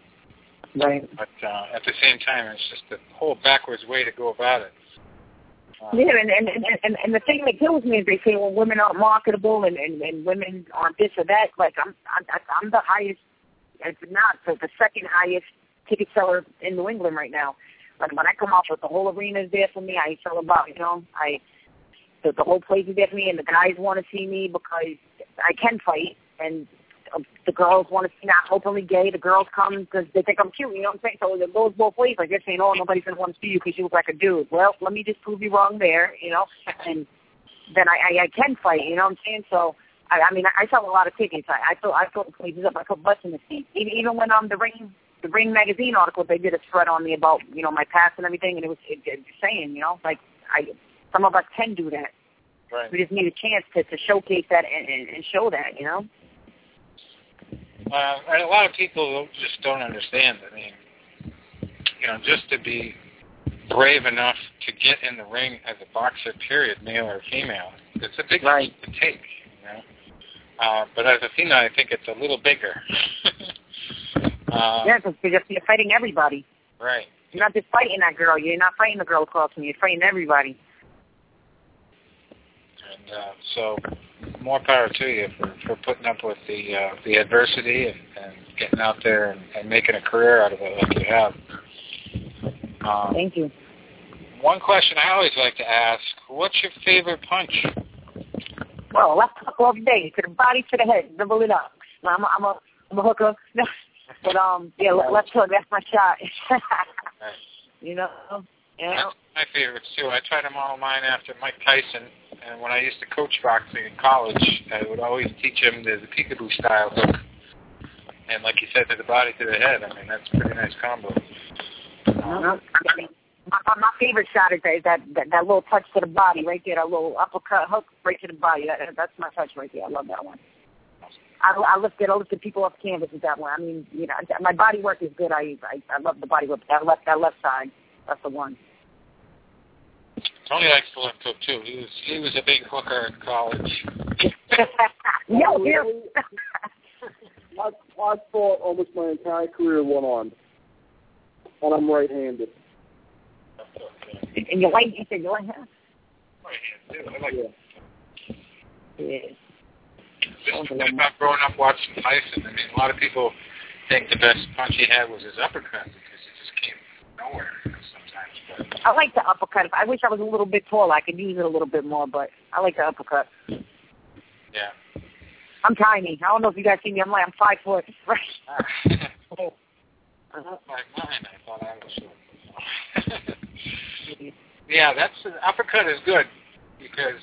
Right. But at the same time, it's just a whole backwards way to go about it. Yeah, and the thing that kills me is they say, well, women aren't marketable and women aren't this or that. Like I'm the highest, if not the second highest ticket seller in New England right now. Like when I come off with the whole arena is there for me, I sell about, the whole place is there for me, and the guys want to see me because I can fight, and the girls want to see me. I'm openly gay. The girls come because they think I'm cute. You know what I'm saying? So it goes both ways. Like they're saying, oh, nobody's gonna want to see you because you look like a dude. Well, let me just prove you wrong there, and then I can fight. You know what I'm saying? So I mean, I sell a lot of tickets. I fill the places up. I put butts in the seat. Even when the Ring magazine article, they did a spread on me about my past and everything, and it was saying like some of us can do that. Right. We just need a chance to showcase that and show that, And a lot of people just don't understand. I mean, just to be brave enough to get in the ring as a boxer, period, male or female, it's a big right. thing to take, But as a female, I think it's a little bigger. Yeah, because you're fighting everybody. Right. You're not just fighting that girl. You're not fighting the girl across from you. You're fighting everybody. And so, more power to you for putting up with the adversity and getting out there and making a career out of it like you have. Thank you. One question I always like to ask, what's your favorite punch? Well, left hook all day, to the body, to the head, double it up. I'm a hooker. But, yeah, left hook, that's my shot. That's my favorites, too. I tried to model mine after Mike Tyson, and when I used to coach boxing in college, I would always teach him the peekaboo style hook. And like you said, to the body, to the head. I mean, that's a pretty nice combo. My favorite shot is that little touch to the body right there, that little uppercut hook right to the body. That's my touch right there. I love that one. I lifted people off canvas with that one. I mean, my body work is good. I love the body work. That left side, that's the one. Tony likes the left hook too. He was a big hooker in college. Yeah. I fought almost my entire career one-on, and I'm right-handed. And you said you're right-handed? Right-handed too. I like it. Yeah. Just about growing up watching Tyson, I mean, a lot of people think the best punch he had was his uppercut because it just came from nowhere sometimes. But I like the uppercut. I wish I was a little bit taller. I could use it a little bit more, but I like the uppercut. Yeah. I'm tiny. I don't know if you guys see me. I'm 5 foot. Right. Like mine, I thought I was short. Yeah, uppercut is good because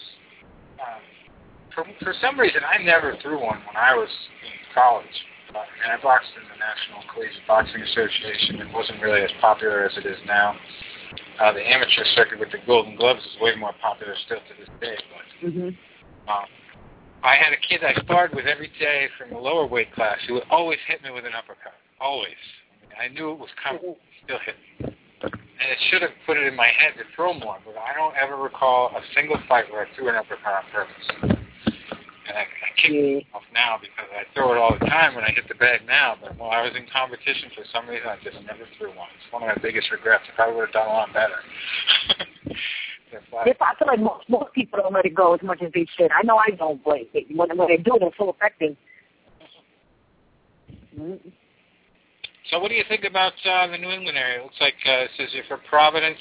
for some reason I never threw one when I was in college. And I boxed in the National Collegiate Boxing Association. It wasn't really as popular as it is now. The amateur circuit with the Golden Gloves is way more popular still to this day. But I had a kid I sparred with every day from the lower weight class who would always hit me with an uppercut. Always. I knew it was coming. He still hit me. And it should have put it in my head to throw more, but I don't ever recall a single fight where I threw an uppercut on purpose. And I kick myself now because I throw it all the time when I hit the bag now. But while I was in competition, for some reason, I just never threw one. It's one of my biggest regrets. I probably would have done a lot better. I feel like most people don't let it go as much as they should. I know I don't, but when they do, they're so effective. Mm-hmm. So what do you think about the New England area? It looks like it says you're from Providence.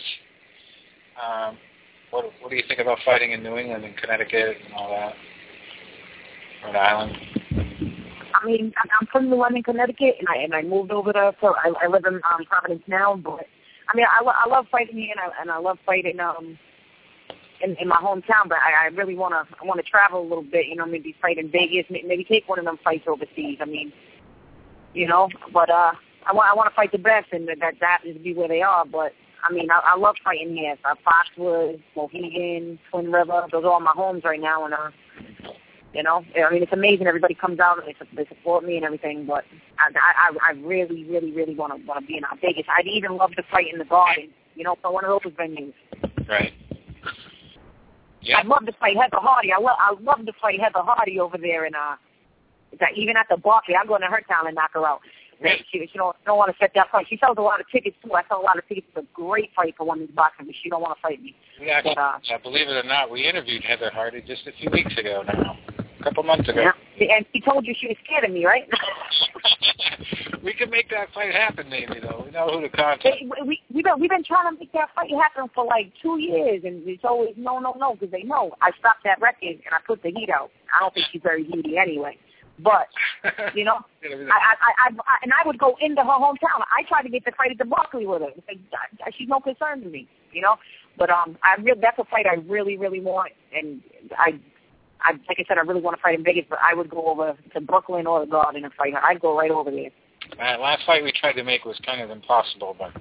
What do you think about fighting in New England and Connecticut and all that? Rhode Island? I mean, I'm from New London, Connecticut, and I moved over there. So I live in Providence now. But I mean, I love fighting here, and I love fighting in my hometown. But I really want to travel a little bit. Maybe fight in Vegas. Maybe take one of them fights overseas. I mean, But I want to fight the best, and that happens to be where they are. But I mean, I love fighting here. So Foxwoods, Mohegan, Twin River. Those are all my homes right now, and I mean, it's amazing. Everybody comes out and they support me and everything. But I really, really, really want to be in Vegas. I'd even love to fight in the Garden. For one of those venues. Right. Yeah. I'd love to fight Heather Hardy. I love to fight Heather Hardy over there, and even at the Barclay, I'll go into her town and knock her out. She don't want to set that fight. She sells a lot of tickets too. I sell a lot of tickets. It's a great fight for women's boxing, but she don't want to fight me. Yeah, believe it or not, we interviewed Heather Hardy just a few weeks ago now. A couple months ago. Yeah. And she told you she was scared of me, right? We can make that fight happen, maybe, though. We know who to contact. We've been trying to make that fight happen for like 2 years, and it's always no, because they know. I stopped that record, and I put the heat out. I don't think she's very heaty anyway. But, you know, I would go into her hometown. I tried to get the fight at the Barclay with her. She's no concern to me, you know. But that's a fight I really, really want, and I like I said, I really want to fight in Vegas, but I would go over to Brooklyn or the Garden and fight her. I'd go right over there. Last fight we tried to make was kind of impossible, but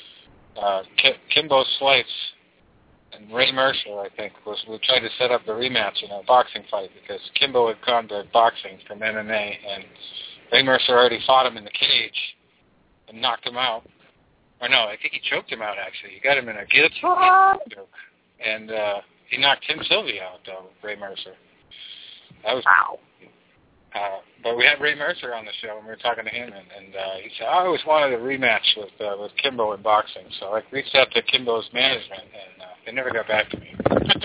Kimbo Slice and Ray Mercer, I think, we tried to set up the rematch in a boxing fight because Kimbo had gone to boxing from MMA, and Ray Mercer already fought him in the cage and knocked him out. Or no, I think he choked him out, actually. He got him in a guillotine choke. And he knocked Tim Sylvie out, though, Ray Mercer. That was wow. But we had Ray Mercer on the show, and we were talking to him, and he said, I always wanted a rematch with Kimbo in boxing. So I reached out to Kimbo's management, and they never got back to me.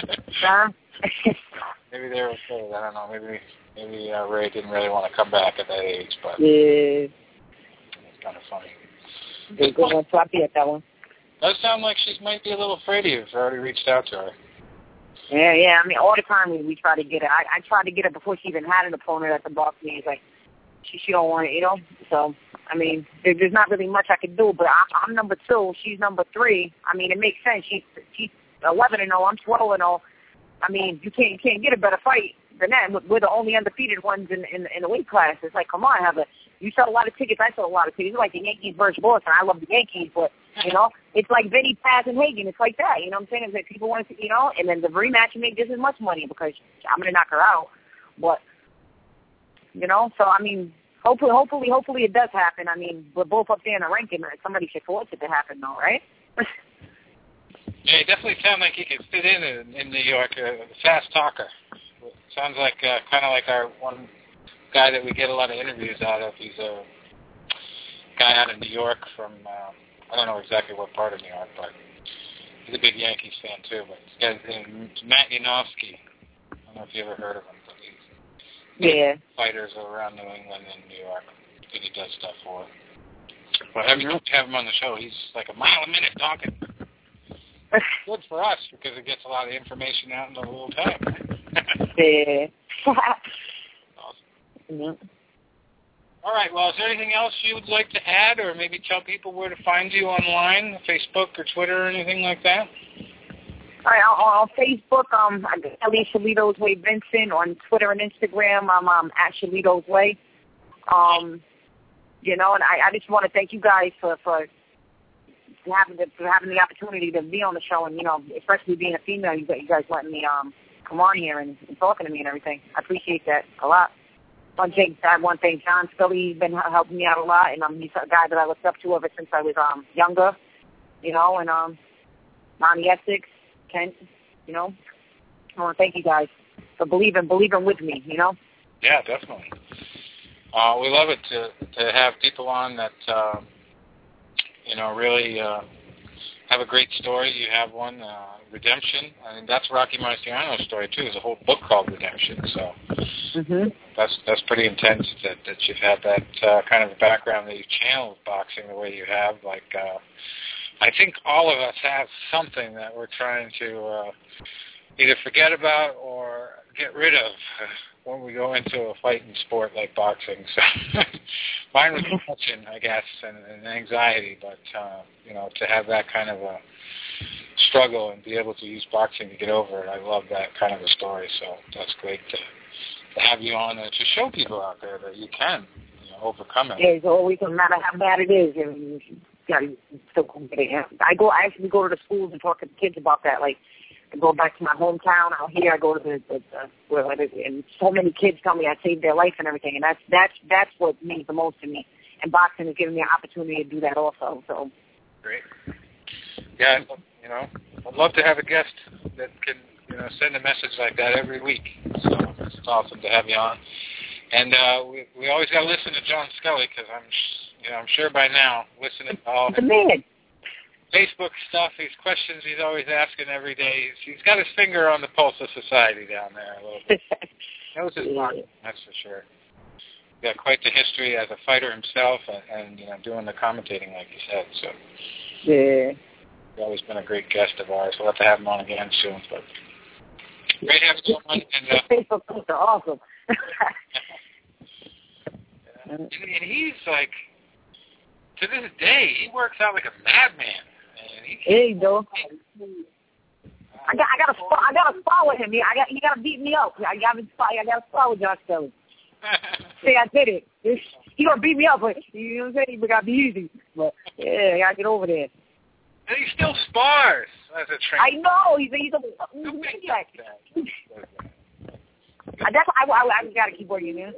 Maybe they were okay. I don't know. Maybe Ray didn't really want to come back at that age, but it's kind of funny. Good one, sloppy at that one. Does sound like she might be a little afraid of you. I've already reached out to her. Yeah. I mean, all the time we try to get her. I tried to get her before she even had an opponent at the Barclays. Like, she don't want it, you know. So, I mean, there's not really much I could do. But I'm number 2. She's number 3. I mean, it makes sense. She's 11-0. I'm 12-0. I mean, you can't get a better fight than that. We're the only undefeated ones in the weight class. It's like, come on, Heather. You sell a lot of tickets. I sell a lot of tickets. It's like the Yankees versus Boston. I love the Yankees, but, you know, it's like Vinny, Paz, and Hagen. It's like that. You know what I'm saying? It's like people want to, you know, and then the rematch you make just as much money because I'm going to knock her out. But, you know, so, I mean, hopefully it does happen. I mean, we're both up there in the ranking. Somebody should force it to happen, though, right? Yeah, he definitely sounds like he could fit in New York. Fast talker. Sounds like kind of like our one guy that we get a lot of interviews out of. He's a guy out of New York from, I don't know exactly what part of New York, but he's a big Yankees fan too. But this guy's named Matt Yanofsky. I don't know if you ever heard of him, but he's fighters around New England and New York that he does stuff for. But every time we have him on the show, he's like a mile a minute talking. Good for us because it gets a lot of information out in a little time. Awesome. Yeah. All right. Well, is there anything else you would like to add, or maybe tell people where to find you online, Facebook or Twitter or anything like that? All right. On Facebook, Ellie Shalito's Way Vincent. On Twitter and Instagram, I'm at Shalito's Way. You know, and I just want to thank you guys for having the opportunity to be on the show, and you know, especially being a female, you guys letting me come on here and talking to me and everything. I appreciate that a lot. I want to thank John Scully. He's been helping me out a lot, and he's a guy that I looked up to ever since I was younger. You know, and Monty Essex, Kent. You know, I want to thank you guys for believing with me. You know. Yeah, definitely. We love it to have people on that. You know, really have a great story. You have one, Redemption. I mean, that's Rocky Marciano's story, too. There's a whole book called Redemption. So that's pretty intense that you've had that kind of background, that you've channeled boxing the way you have. Like, I think all of us have something that we're trying to either forget about or get rid of when we go into a fighting sport like boxing. So mine was depression, I guess, and anxiety, but, you know, to have that kind of a struggle and be able to use boxing to get over it, I love that kind of a story. So that's great to have you on and to show people out there that you can, you know, overcome it. Yeah, it's always, no matter how bad it is, you gotta still get it. I actually go to the schools and talk to the kids about that, like, I go back to my hometown out here. I go to and so many kids tell me I saved their life and everything, and that's what means the most to me. And boxing has given me an opportunity to do that also. So great. Yeah, you know, I'd love to have a guest that can, you know, send a message like that every week. So it's awesome to have you on. And we always got to listen to John Scully because I'm I'm sure by now, listening to all the man. Facebook stuff, these questions he's always asking every day. He's got his finger on the pulse of society down there a little bit. Knows his market, that's for sure. He's got quite the history as a fighter himself and doing the commentating, like you said. So yeah. He's always been a great guest of ours. We'll have to have him on again soon. But great having you on. Facebook posts are awesome. And he's like, to this day, he works out like a madman. There you go. I got to spar with him. He got to beat me up. I got to spar with Josh Kelly. See, I did it. He gonna beat me up, but you know what I'm saying? But gotta be easy. But yeah, I gotta get over there. And he still spars as a trainer. I know he's a maniac. That's why I gotta keep working, man.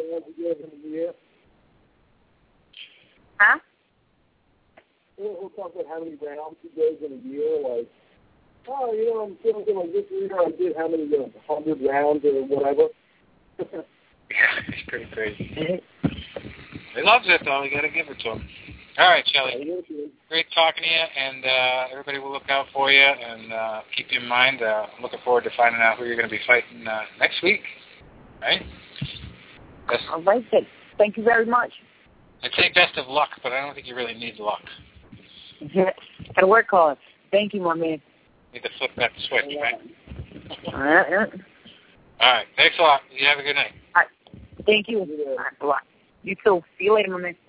Huh? We'll talk about how many rounds he does in a year. Like, I'm feeling good. Like this year I did how many 100 rounds or whatever. Yeah, it's pretty crazy. He loves it, though. You got to give it to him. All right, Shelly. Great talking to you, and everybody will look out for you and keep you in mind. I'm looking forward to finding out who you're going to be fighting next week. Right? All right, good. Thank you very much. I'd say best of luck, but I don't think you really need luck. Got to work hard. Thank you, my man. Need to flip that switch, right? All right. All right. Thanks a lot. You have a good night. All right. Thank you. All right, bye. You too. See you later, my man.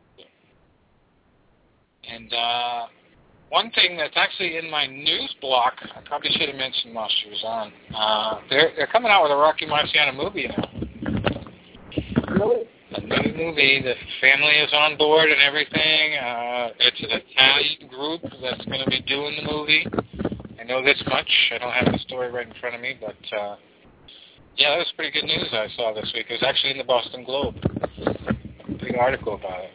And one thing that's actually in my news block, I probably should have mentioned while she was on. They're coming out with a Rocky Marciano movie now. Really? A new movie. The family is on board and everything. It's an Italian group that's going to be doing the movie. I know this much. I don't have the story right in front of me, but yeah, that was pretty good news I saw this week. It was actually in the Boston Globe. Big article about it.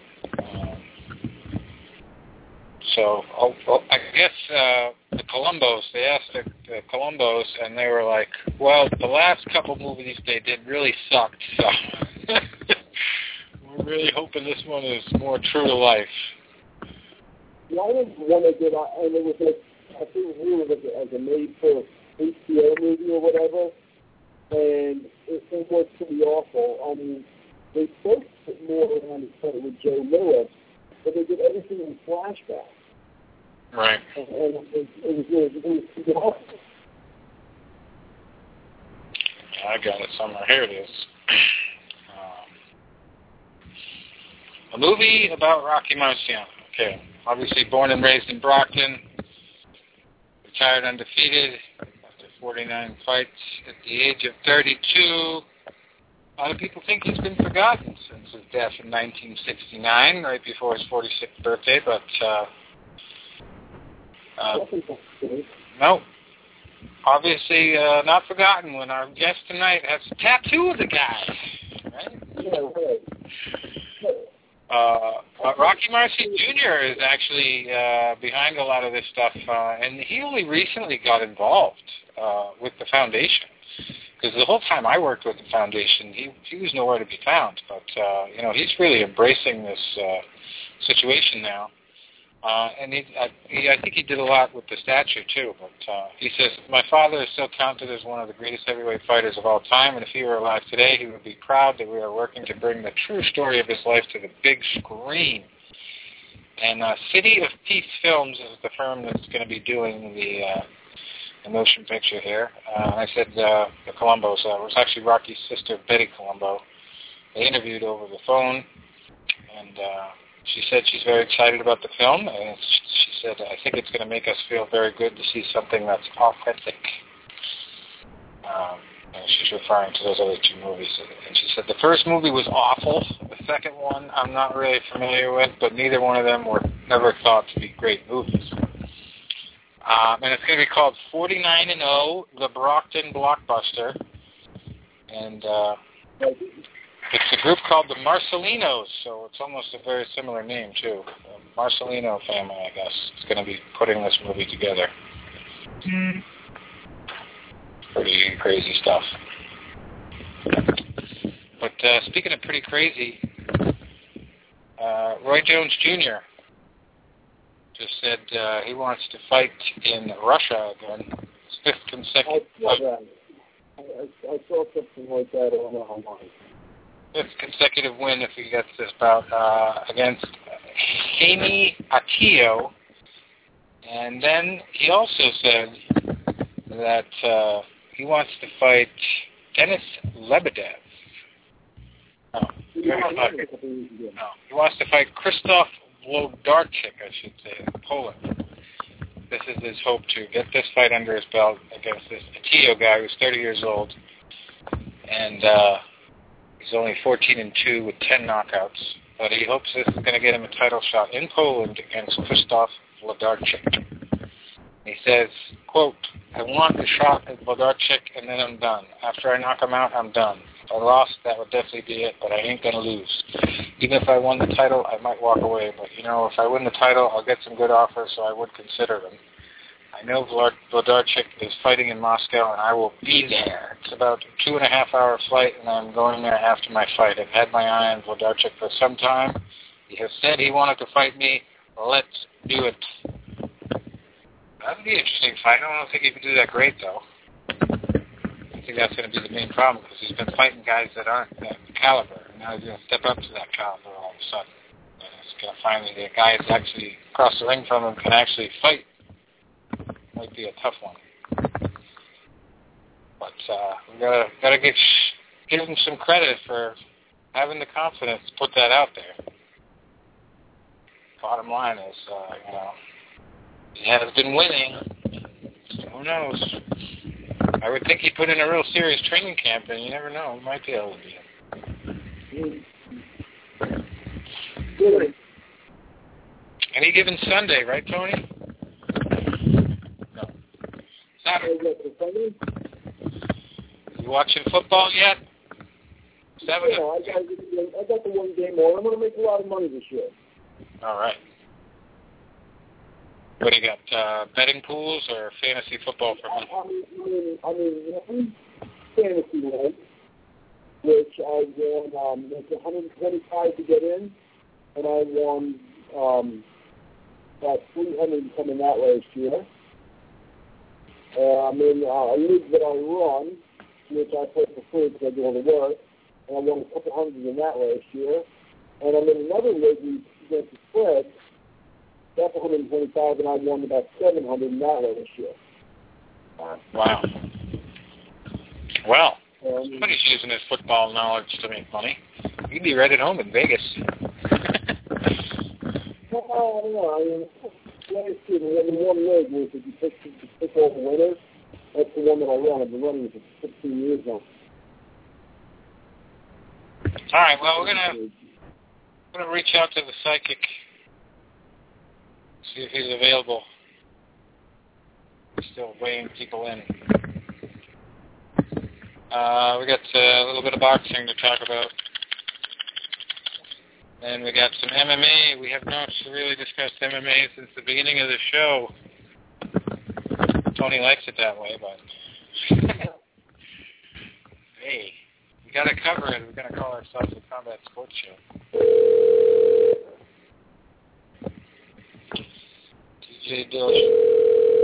So I guess the Columbos, they asked the Columbos, and they were like, well, the last couple movies they did really sucked, so we're really hoping this one is more true to life. Yeah, I think one they did, and it was like, I think it was as a made-for HBO movie or whatever, and it was pretty awful. I mean, they focused more around the credit with Joe Miller, but they did everything in flashback. Right. And it was pretty awful. I got it somewhere. Here it is. A movie about Rocky Marciano. Okay. Obviously born and raised in Brockton. Retired undefeated after 49 fights at the age of 32. A lot of people think he's been forgotten since his death in 1969, right before his 46th birthday, but no. Obviously not forgotten when our guest tonight has a tattoo of the guy, right? Yeah, right. Rocky Marcy Jr. is actually behind a lot of this stuff, and he only recently got involved with the foundation. Because the whole time I worked with the foundation, he was nowhere to be found. But he's really embracing this situation now, and I think he did a lot with the statue too. But he says, my father is still counted as one of the greatest heavyweight fighters of all time, and if he were alive today, he would be proud that we are working to bring the true story of his life to the big screen. And City of Peace Films is the firm that's going to be doing the motion picture here. I said the Columbos. It was actually Rocky's sister, Betty Colombo. They interviewed over the phone, and she said she's very excited about the film, and she said, I think it's going to make us feel very good to see something that's authentic. And she's referring to those other two movies. And she said the first movie was awful. The second one I'm not really familiar with, but neither one of them were never thought to be great movies. And it's going to be called 49-0, the Brockton Blockbuster. And it's a group called the Marcelinos, so it's almost a very similar name, too. The Marcelino family, I guess, is going to be putting this movie together. Pretty crazy stuff. But speaking of pretty crazy, Roy Jones Jr. just said he wants to fight in Russia again. His fifth consecutive. I saw something like that online. Fifth consecutive win if he gets this bout against Jaime Atillo. And then he also said that he wants to fight Denis Lebedev. He wants to fight Krzysztof Wlodarczyk, I should say, in Poland. This is his hope to get this fight under his belt against this Atillo guy who's 30 years old. And he's only 14-2 with 10 knockouts. But he hopes this is going to get him a title shot in Poland against Krzysztof Wlodarczyk. He says, quote, I want a shot at Wlodarczyk and then I'm done. After I knock him out, I'm done. If I lost, that would definitely be it, but I ain't going to lose. Even if I won the title, I might walk away. But, you know, if I win the title, I'll get some good offers, so I would consider them. I know Wlodarczyk is fighting in Moscow, and I will be there. It's about a 2.5-hour flight, and I'm going there after my fight. I've had my eye on Wlodarczyk for some time. He has said he wanted to fight me. Let's do it. That would be an interesting fight. I don't think he can do that great, though. I think that's going to be the main problem because he's been fighting guys that aren't that caliber. And now he's going to step up to that caliber all of a sudden. And it's going to finally, the guy that's actually across the ring from him can actually fight. Might be a tough one. But we gotta give him some credit for having the confidence to put that out there. Bottom line is, you know, he has been winning. So who knows? I would think he put in a real serious training camp, and you never know. He might be able to beat him. Good. Any given Sunday, right, Tony? No. Saturday. You watching football yet? Yeah, I got the one game on. I'm going to make a lot of money this year. All right. What do you got, betting pools or fantasy football for me? I mean, fantasy league, which I won, it's $125 to get in, and I won about $300 coming that last year. I'm in a league that I run, which I play for free because I do all the work, and I won a couple hundred in that last year. And I'm in another league against the spread. That's $125, and I won about $700 in that last year. Wow. Well, somebody's using his football knowledge to make money. You'd be right at home in Vegas. Well, I don't know. I mean, last year, the one league was if you pick all the winners, that's the one that I run. I've been running it for 15 years now. All right, well, we're gonna reach out to the psychic, see if he's available. We're still weighing people in. We got a little bit of boxing to talk about. And we got some MMA. We have not really discussed MMA since the beginning of the show. Tony likes it that way, but hey, we got to cover it. We're going to call ourselves a combat sports show. TJ Dillashaw.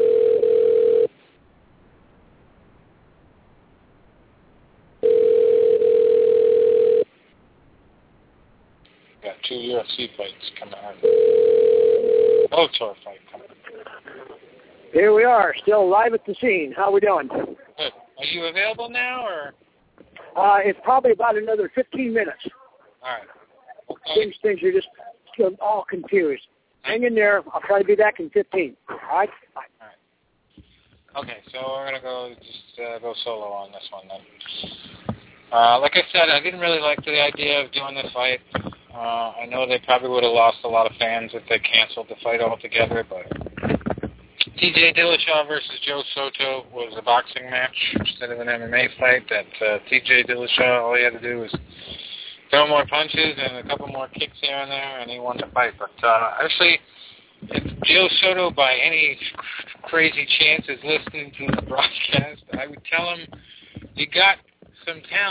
Got 2 UFC fights coming on. Bellator fight coming. Here we are, still live at the scene. How are we doing? Good. Are you available now, or? It's probably about another 15 minutes. All right. Okay. Things are just all confused. Hang in there. I'll try to be back in 15. All right? Bye. All right. Okay, so we're going to go solo on this one then. Like I said, I didn't really like the idea of doing this fight. I know they probably would have lost a lot of fans if they canceled the fight altogether, but TJ Dillashaw versus Joe Soto was a boxing match instead of an MMA fight. That TJ Dillashaw, all he had to do was throw more punches and a couple more kicks here and there, and he won the fight. But actually, if Joe Soto, by any crazy chance, is listening to the broadcast, I would tell him you got some talent,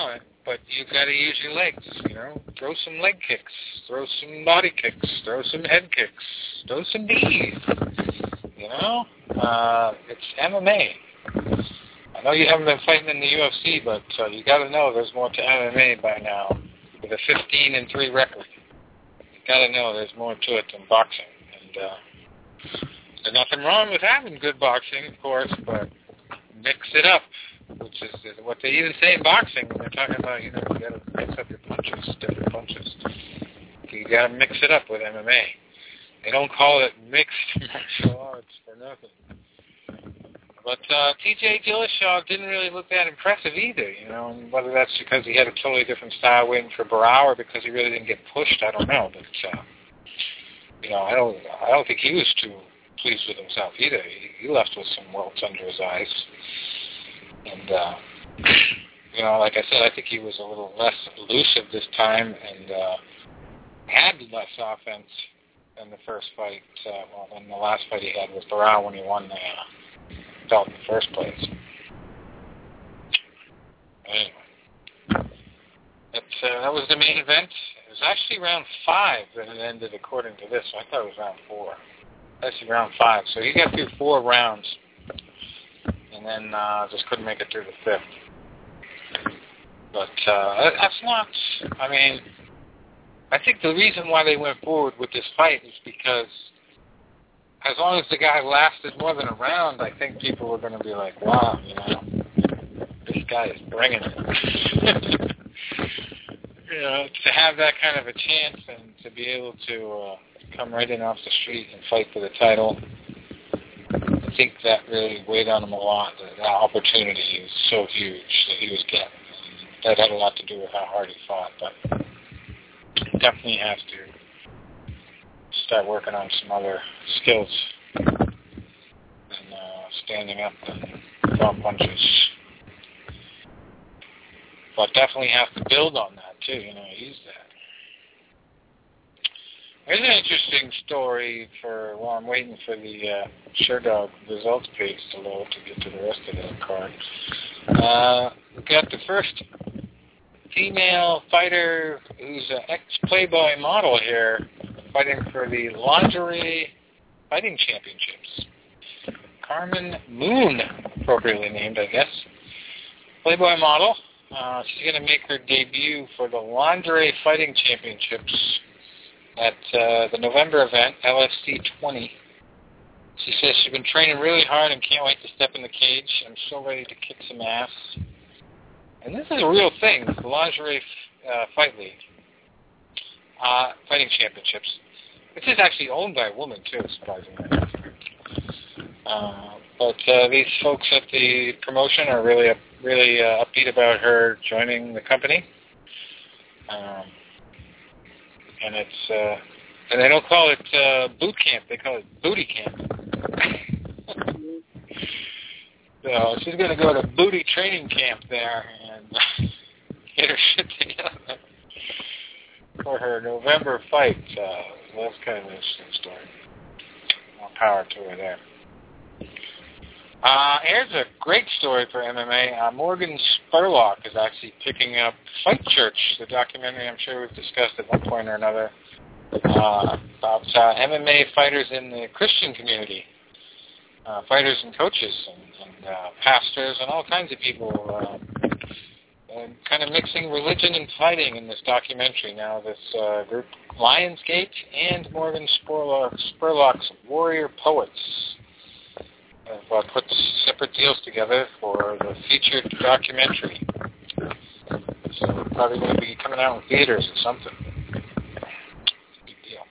but you got to use your legs, you know. Throw some leg kicks, throw some body kicks, throw some head kicks, throw some knees, you know. It's MMA. I know you haven't been fighting in the UFC, but you got to know there's more to MMA by now. With a 15-3 record, you got to know there's more to it than boxing. And there's nothing wrong with having good boxing, of course, but mix it up, which is what they even say in boxing when they're talking about, you know, you got to mix up your punches, different punches. You got to mix it up with MMA. They don't call it mixed martial arts for nothing. But T.J. Dillashaw didn't really look that impressive either, you know, and whether that's because he had a totally different style waiting for Barao or because he really didn't get pushed, I don't know. But, you know, I don't think he was too pleased with himself either. He left with some welts under his eyes. And, you know, like I said, I think he was a little less elusive this time and had less offense than the first fight, than the last fight he had with Barao when he won the belt in the first place. Anyway, that was the main event. It was actually round 5 that it ended according to this. I thought it was round 4. Actually round 5. So he got through 4 rounds and then just couldn't make it through the 5th. But that's not, I mean, I think the reason why they went forward with this fight is because as long as the guy lasted more than a round, I think people were going to be like, wow, you know, this guy is bringing it. You know, to have that kind of a chance and to be able to come right in off the street and fight for the title, I think that really weighed on him a lot. That opportunity was so huge that he was getting. That had a lot to do with how hard he fought, but definitely has to start working on some other skills and standing up and throwing punches. But definitely have to build on that too, you know, use that. There's an interesting story for, well, I'm waiting for the SureDog results page to load to get to the rest of the card. We got the first female fighter who's an ex-Playboy model here, fighting for the Lingerie Fighting Championships. Carmen Moon, appropriately named, I guess. Playboy model. She's going to make her debut for the Lingerie Fighting Championships at the November event, LFC 20. She says she's been training really hard and can't wait to step in the cage. I'm so ready to kick some ass. And this is a real thing, the Lingerie Fight League. Fighting Championships. Which is actually owned by a woman, too, surprisingly. But these folks at the promotion are really upbeat about her joining the company. And it's and they don't call it boot camp, they call it booty camp. So she's going to go to booty training camp there and get her shit together for her November fight. That's kind of an interesting story. More power to her there. Here's a great story for MMA. Morgan Spurlock is actually picking up Fight Church, the documentary I'm sure we've discussed at one point or another, about MMA fighters in the Christian community, fighters and coaches and pastors and all kinds of people, and kind of mixing religion and fighting in this documentary. Now this group, Lionsgate and Morgan Spurlock's Warrior Poets, have put separate deals together for the featured documentary. So they're probably going to be coming out in theaters or something. Big deal.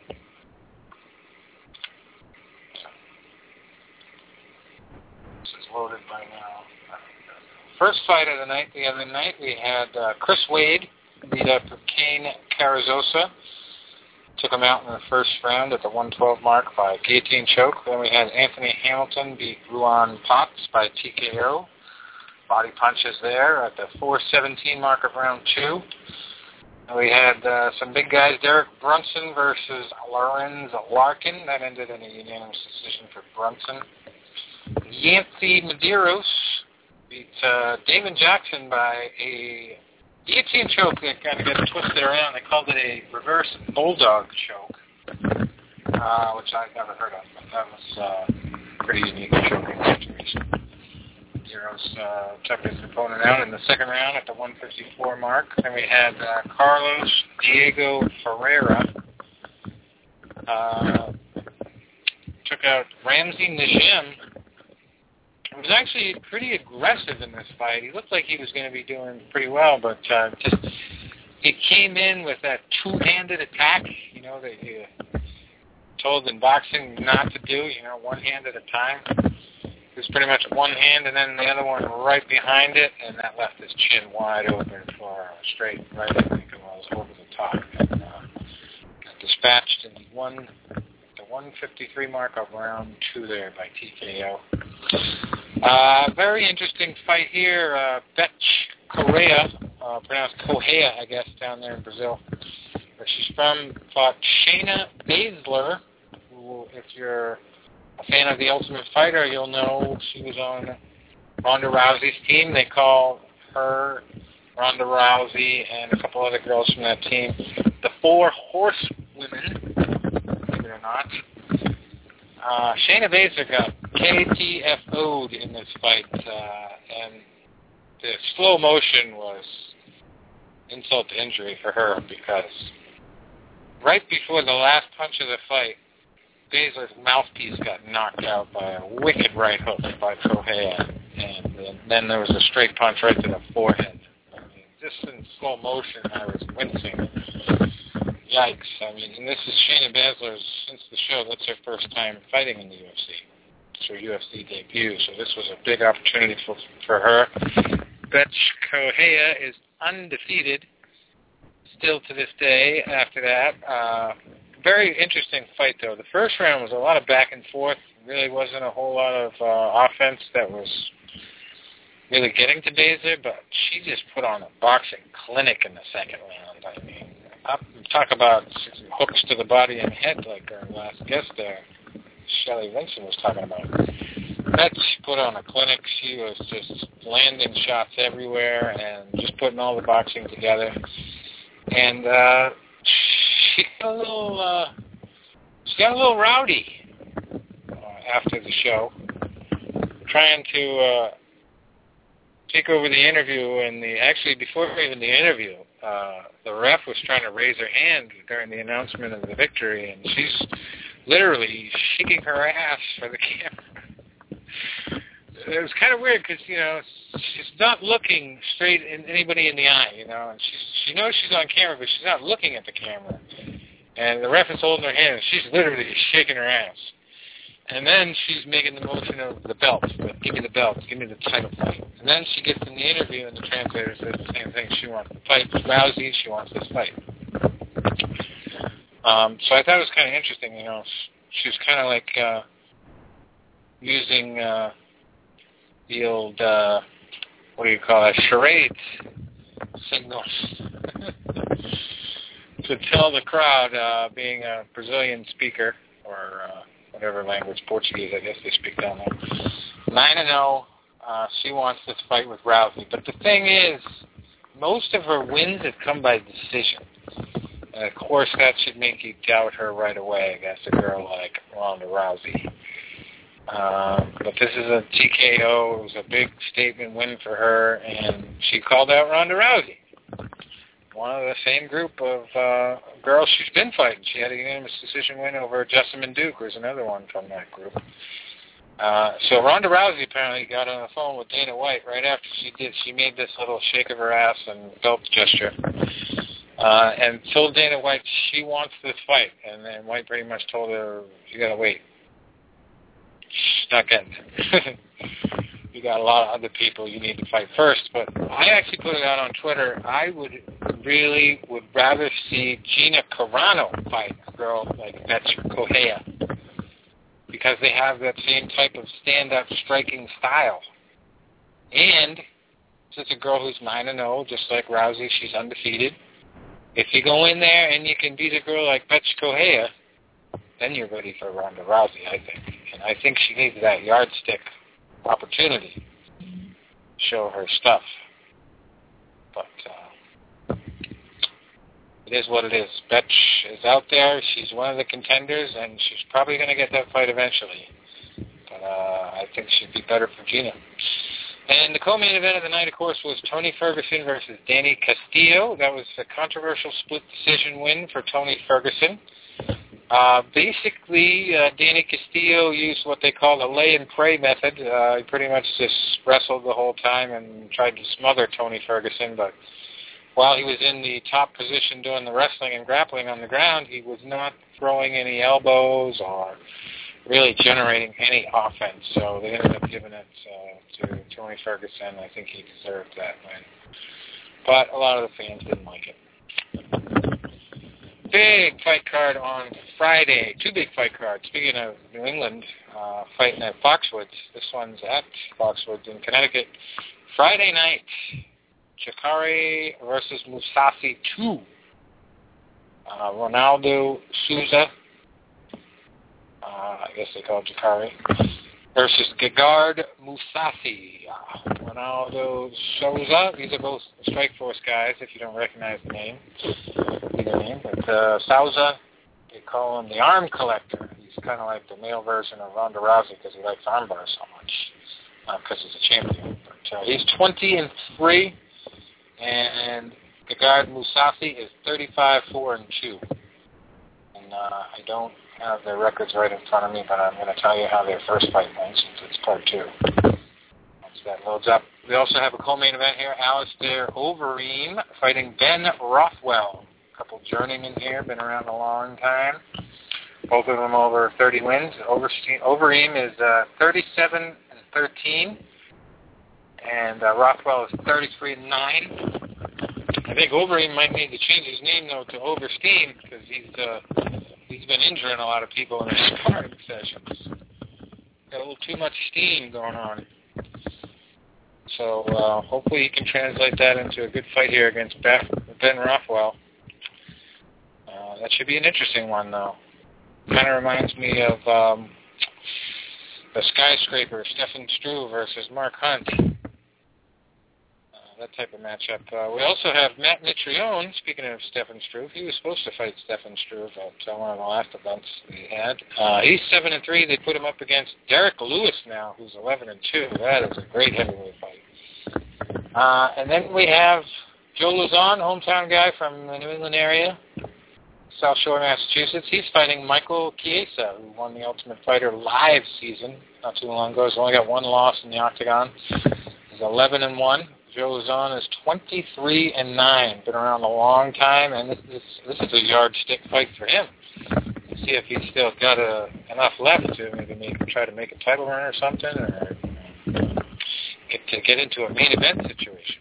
This is loaded by now. First fight of the night, the other night, we had Chris Wade beat up Kane Carrizosa. Took him out in the first round at the 112 mark by guillotine choke. Then we had Anthony Hamilton beat Ruan Potts by TKO. Body punches there at the 417 mark of round 2. And we had some big guys, Derek Brunson versus Lorenz Larkin. That ended in a unanimous decision for Brunson. Yancy Medeiros beat Damon Jackson by a guillotine choke that kind of got twisted around. They called it a reverse bulldog choke, which I've never heard of. But that was pretty unique choking situation. Heroes took his opponent out in the second round at the 154 mark. Then we had Carlos Diego Ferreira took out Ramsey Najim. He was actually pretty aggressive in this fight. He looked like he was going to be doing pretty well, but he came in with that two-handed attack, that you told in boxing not to do, one hand at a time. It was pretty much one hand and then the other one right behind it, and that left his chin wide open for a straight right, I think it was, over the top. And got dispatched, and he won the 153 mark of round 2 there by TKO. Very interesting fight here. Bethe Correia, pronounced Correia, I guess, down there in Brazil, where she's from, fought Shayna Baszler, who, if you're a fan of The Ultimate Fighter, you'll know she was on Ronda Rousey's team. They call her, Ronda Rousey, and a couple other girls from that team the Four Horsewomen, believe it or not. Shayna Baszler got KTFO'd in this fight, and the slow motion was insult to injury for her, because right before the last punch of the fight, Baszler's mouthpiece got knocked out by a wicked right hook by Correia, and then there was a straight punch right to the forehead. I mean, just in slow motion, I was wincing. Yikes. I mean, and this is Shayna Baszler's, since the show, that's her first time fighting in the UFC. It's her UFC debut, so this was a big opportunity for her. Bethe Correia is undefeated still to this day after that. Very interesting fight, though. The first round was a lot of back and forth. Really wasn't a whole lot of offense that was really getting to Baszler, but she just put on a boxing clinic in the second round. I mean, talk about hooks to the body and head like our last guest there, Shelley Vincent, was talking about. Bethe put on a clinic. She was just landing shots everywhere and just putting all the boxing together. And she got a little rowdy after the show, trying to take over the interview. And actually, before even the interview, the ref was trying to raise her hand during the announcement of the victory, and she's literally shaking her ass for the camera. It was kind of weird because, she's not looking straight in anybody in the eye, and she knows she's on camera, but she's not looking at the camera. And the ref is holding her hand, and she's literally shaking her ass. And then she's making the motion of the belt. Give me the belt. Give me the title fight. And then she gets in the interview, and the translator says the same thing. She wants to fight with Rousey. She wants this fight. So I thought it was kind of interesting. She was kind of like using the old, what do you call it, charade signals to tell the crowd, being a Brazilian speaker, or whatever language, Portuguese, I guess they speak down there. 9-0, she wants this fight with Rousey. But the thing is, most of her wins have come by decision. And of course, that should make you doubt her right away against a girl like Ronda Rousey. But this is a TKO. It was a big statement win for her, and she called out Ronda Rousey. One of the same group of girls she's been fighting. She had a unanimous decision win over Jessamyn Duke, who's another one from that group. So Ronda Rousey apparently got on the phone with Dana White right after she made this little shake of her ass and belt gesture, and told Dana White she wants this fight. And then White pretty much told her, you got to wait. She's not getting it. You got a lot of other people you need to fight first. But I actually put it out on Twitter. I would rather see Gina Carano fight a girl like Bethe Correia, because they have that same type of stand-up striking style. And it's a girl who's 9-0, just like Rousey. She's undefeated. If you go in there and you can beat a girl like Bethe Correia, then you're ready for Ronda Rousey, I think. And I think she needs that yardstick opportunity to show her stuff. But it is what it is. Betch is out there. She's one of the contenders, and she's probably going to get that fight eventually. But I think she'd be better for Gina. And the co-main event of the night, of course, was Tony Ferguson versus Danny Castillo. That was a controversial split decision win for Tony Ferguson. Basically, Danny Castillo used what they call the lay-and-pray method. He pretty much just wrestled the whole time and tried to smother Tony Ferguson, but while he was in the top position doing the wrestling and grappling on the ground, he was not throwing any elbows or really generating any offense. So they ended up giving it to Tony Ferguson. I think he deserved that win. But a lot of the fans didn't like it. Big fight card on Friday. Two big fight cards. Speaking of New England, fighting at Foxwoods. This one's at Foxwoods in Connecticut. Friday night, Jacare versus Mousasi 2. Ronaldo Souza, I guess they call it Jacare, versus Gegard Mousasi. Ronaldo Souza, these are both Strikeforce guys, if you don't recognize the name. But Souza, they call him the arm collector. He's kind of like the male version of Ronda Rousey because he likes arm bars so much, because he's a champion. But he's 20-3, and Gegard Mousasi is 35-4-2. And I don't have their records right in front of me, but I'm going to tell you how their first fight went since it's part 2. Once that loads up. We also have a co-main event here. Alistair Overeem fighting Ben Rothwell. A couple journeymen here, been around a long time. Both of them over 30 wins. Overeem is 37-13, and Rothwell is 33-9. I think Overeem might need to change his name though to Oversteam because he's been injuring a lot of people in his sparring sessions. Got a little too much steam going on. So hopefully he can translate that into a good fight here against Ben Rothwell. That should be an interesting one, though. Kind of reminds me of the Skyscraper, Stefan Struve versus Mark Hunt. That type of matchup. We also have Matt Mitrione, speaking of Stefan Struve. He was supposed to fight Stefan Struve at one of the last events we had. He's 7-3. They put him up against Derek Lewis now, who's 11-2. That is a great heavyweight fight. And then we have Joe Luzon, hometown guy from the New England area, South Shore, Massachusetts. He's fighting Michael Chiesa, who won the Ultimate Fighter live season not too long ago. He's only got one loss in the octagon. He's 11-1. Joe Luzon is 23-9. Been around a long time, and this is a yardstick fight for him. See if he's still got enough left to maybe try to make a title run or something, or get into a main event situation.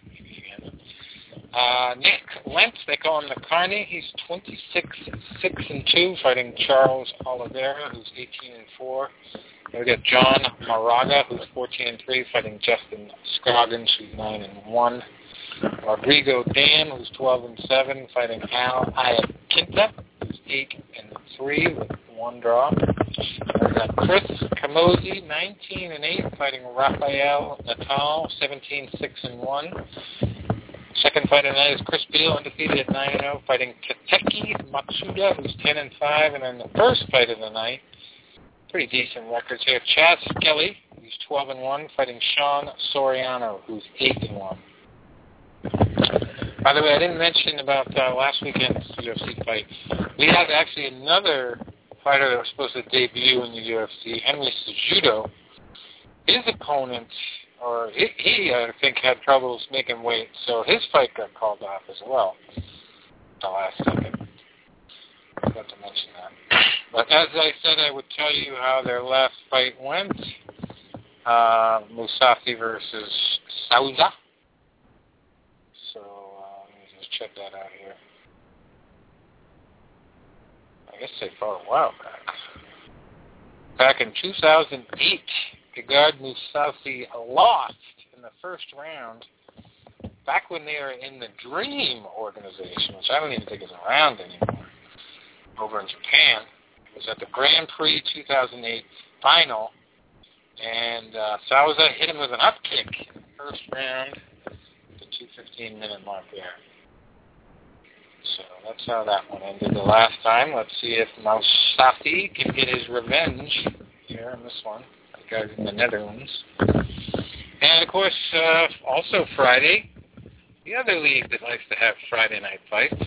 Nick Lentz, they call him the Carney. He's 26-6-2, fighting Charles Oliveira, who's 18-4. We got John Moraga, who's 14-3, fighting Justin Scroggins, who's 9-1. Rodrigo Dam, who's 12-7, fighting Al Iaquinta, who's 8-3 with one draw. We got Chris Camozzi, 19-8, fighting Rafael Natal, 17-6-1. Second fight of the night is Chris Beal, undefeated at 9-0, fighting Tateki Matsuda, who's 10-5. And then the first fight of the night, pretty decent records here. Chaz Kelly, who's 12-1, fighting Sean Soriano, who's 8-1. By the way, I didn't mention about last weekend's UFC fight. We had actually another fighter that was supposed to debut in the UFC, Henry Cejudo. His opponent, or he I think, had troubles making weight, so his fight got called off as well the last second. I forgot to mention that. But as I said, I would tell you how their last fight went. Mousasi versus Souza. So let me just check that out here. I guess they fought a while back. Back in 2008, Gegard Mousasi lost in the first round back when they were in the Dream organization, which I don't even think is around anymore, over in Japan. It was at the Grand Prix 2008 final, and Souza hit him with an up kick in the first round, the 2:15-minute mark there. So that's how that one ended the last time. Let's see if Mousafi can get his revenge here in this one. The guys in the Netherlands. And, of course, also Friday, the other league that likes to have Friday night fights.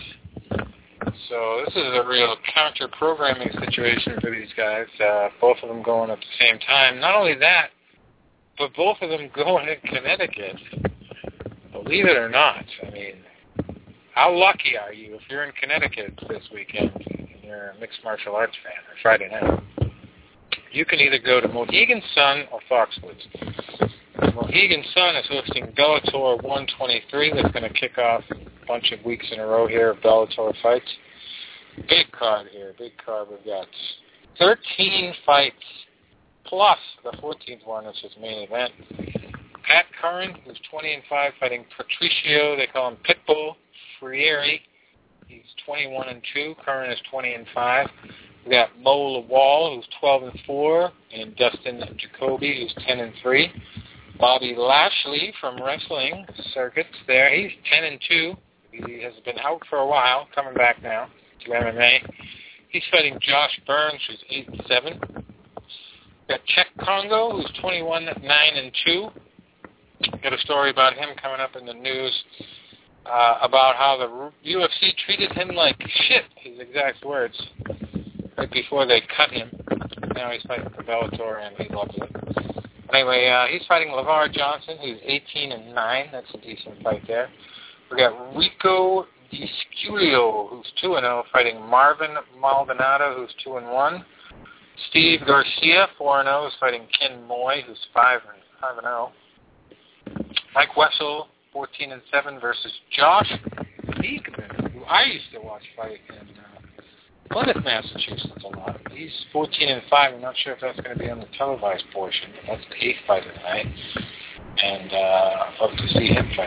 So this is a real counter-programming situation for these guys. Both of them going at the same time. Not only that, but both of them going in Connecticut. Believe it or not. I mean, how lucky are you if you're in Connecticut this weekend and you're a mixed martial arts fan or Friday night? You can either go to Mohegan Sun or Foxwoods. Mohegan Sun is hosting Bellator 123. That's going to kick off a bunch of weeks in a row here of Bellator fights. Big card here, big card. We've got 13 fights plus the 14th one, which is main event. Pat Curran, who's 20-5, fighting Patricio. They call him Pitbull Freire. He's 21-2. Curran is 20-5. We got Mo Lawal, who's 12-4, and Dustin Jacoby, who's 10-3. Bobby Lashley from wrestling circuits there. He's 10-2. He has been out for a while, coming back now to MMA. He's fighting Josh Burns, who's 8-7. Got Czech Congo, who's 21-9-2. Got a story about him coming up in the news about how the UFC treated him like shit, his exact words, right before they cut him. Now he's fighting for Bellator, and he loves it. Anyway, he's fighting LeVar Johnson, who's 18-9. That's a decent fight there. We got Rico DiSculio, who's 2-0, fighting Marvin Maldonado, who's 2-1. Steve Garcia, 4-0, is fighting Ken Moy, who's 5-0. Mike Wessel, 14-7, versus Josh Diekman, who I used to watch fight in Plymouth, Massachusetts a lot. He's 14-5. I'm not sure if that's going to be on the televised portion, but that's the 8th fight of the night, and hope to see him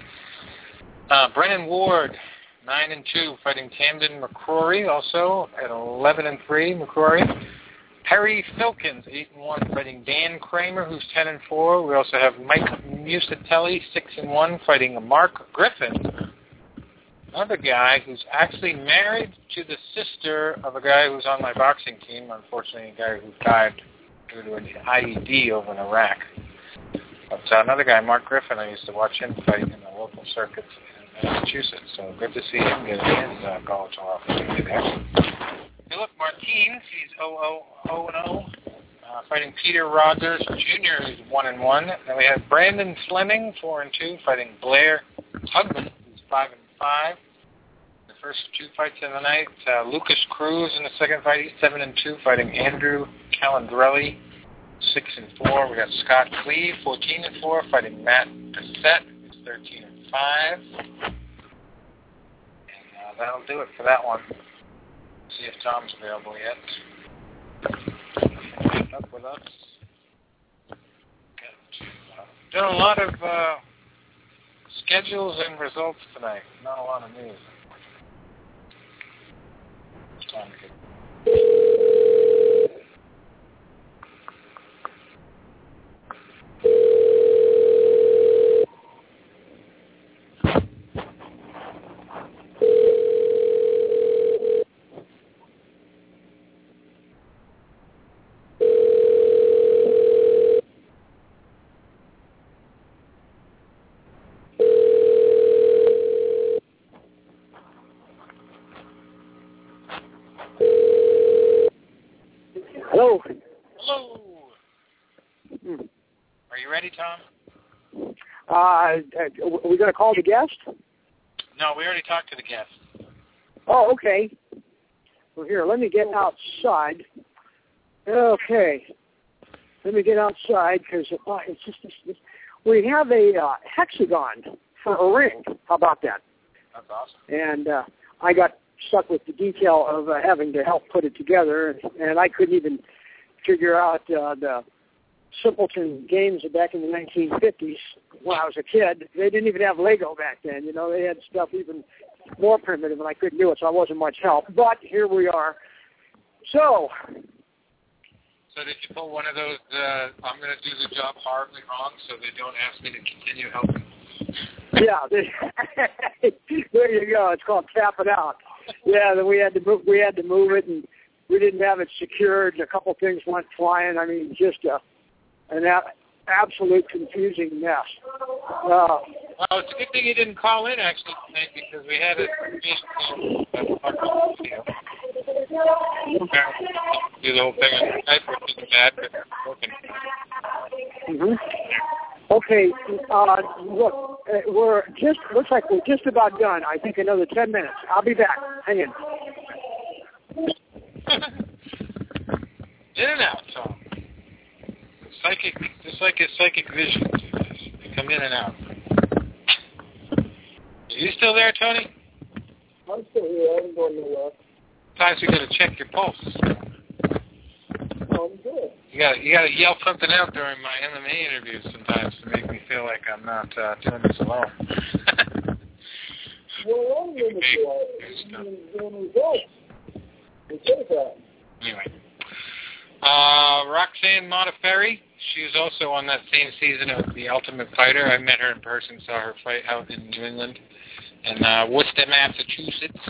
fight. Brennan Ward, 9-2, fighting Camden McCrory, also at 11-3, McCrory. Perry Filkins, 8-1, fighting Dan Kramer, who's 10-4. We also have Mike Musatelli, 6-1, fighting Mark Griffin, another guy who's actually married to the sister of a guy who's on my boxing team, unfortunately a guy who died due to an IED over in Iraq. But another guy, Mark Griffin, I used to watch him fight in the local circuits in Massachusetts, so good to see him get his Bellator opportunity there. Philip Martins, he's 0-0, fighting Peter Rogers Jr., who's 1-1. Then we have Brandon Fleming, 4-2, fighting Blair Tugman, who's 5-5. The first two fights of the night, Lucas Cruz in the second fight, he's 7-2, fighting Andrew Calandrelli, 6-4. We got Scott Cleve, 14-4, fighting Matt Bissett, who's 13-5. And that'll do it for that one. See if Tom's available yet. Up with us. Done a lot of schedules and results tonight. Not a lot of news. It's time to get. Hello. Hello. Are you ready, Tom? Are we going to call the guest? No, we already talked to the guest. Oh, okay. Well, here, let me get outside. Okay. Let me get outside because it's just we have a hexagon for a ring. How about that? That's awesome. And I got stuck with the detail of having to help put it together, and I couldn't even figure out the simpleton games back in the 1950s when I was a kid. They didn't even have Lego back then. You know, they had stuff even more primitive, and I couldn't do it, so I wasn't much help. But here we are. So did you pull one of those, I'm going to do the job horribly wrong so they don't ask me to continue helping? Yeah, there you go. It's called Tap It Out. Yeah, then we had to move it, and we didn't have it secured. A couple things went flying. I mean, just an absolute confusing mess. Well, it's a good thing you didn't call in, actually, tonight, because we had a do the whole thing on Skype, which isn't bad, but it's working. Mm-hmm. Okay, look, looks like we're just about done. I think another 10 minutes. I'll be back. Hang in. In and out, Tom. Psychic, just like his psychic visions. They come in and out. Are you still there, Tony? I'm still here. I haven't gone nowhere. Sometimes you got to check your pulse. I'm good. You got to yell something out during my MMA interviews sometimes to make me feel like I'm not doing this alone. Well, I'm doing results. Anyway. Roxanne Modafferi, she was also on that same season of The Ultimate Fighter. I met her in person, saw her fight out in New England, in Worcester, Massachusetts.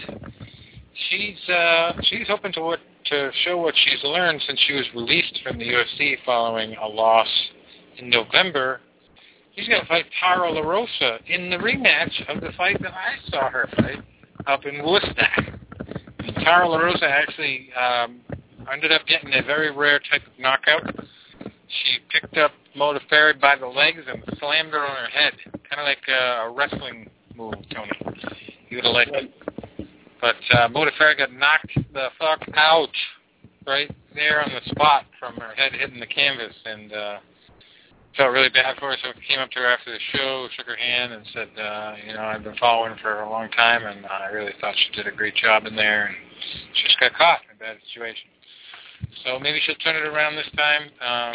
She's hoping to show what she's learned since she was released from the UFC following a loss in November. She's going to fight Tara LaRosa in the rematch of the fight that I saw her fight up in Worcester. And Tara LaRosa actually ended up getting a very rare type of knockout. She picked up Modafferi by the legs and slammed her on her head, kind of like a wrestling move, Tony. You would have liked it. But Modafferi got knocked the fuck out right there on the spot from her head hitting the canvas, and felt really bad for her, so I came up to her after the show, shook her hand, and said, I've been following her for a long time, and I really thought she did a great job in there, and she just got caught in a bad situation. So maybe she'll turn it around this time.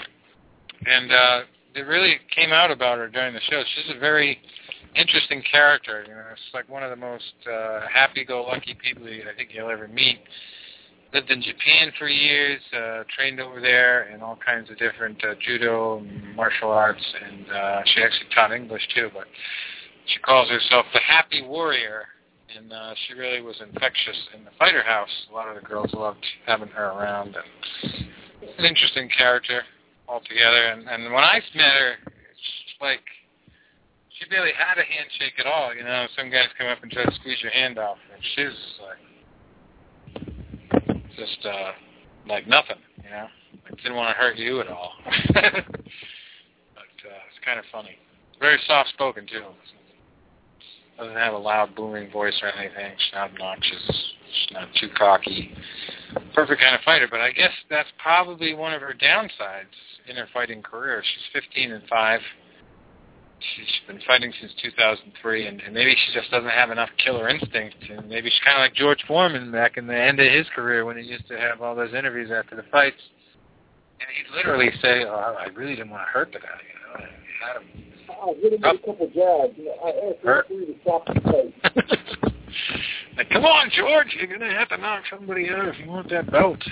It really came out about her during the show. She's a very interesting character. It's like one of the most happy-go-lucky people I think you'll ever meet. Lived in Japan for years, trained over there in all kinds of different judo and martial arts, and she actually taught English too, but she calls herself the Happy Warrior, and she really was infectious in the fighter house. A lot of the girls loved having her around, and an interesting character altogether. And when I met her, it's like she barely had a handshake at all. Some guys come up and try to squeeze your hand off, and she's like just like nothing, I didn't want to hurt you at all. But it's kind of funny. Very soft-spoken, too. Doesn't have a loud, booming voice or anything. She's not obnoxious. She's not too cocky. Perfect kind of fighter, but I guess that's probably one of her downsides in her fighting career. She's 15-5. She's been fighting since 2003, and maybe she just doesn't have enough killer instinct. And maybe she's kind of like George Foreman back in the end of his career when he used to have all those interviews after the fights. And he'd literally say, I really didn't want to hurt the guy. I had him. I hit him with a couple jabs. I asked referee to stop the fight. Like, come on, George, you're going to have to knock somebody out if you want that belt.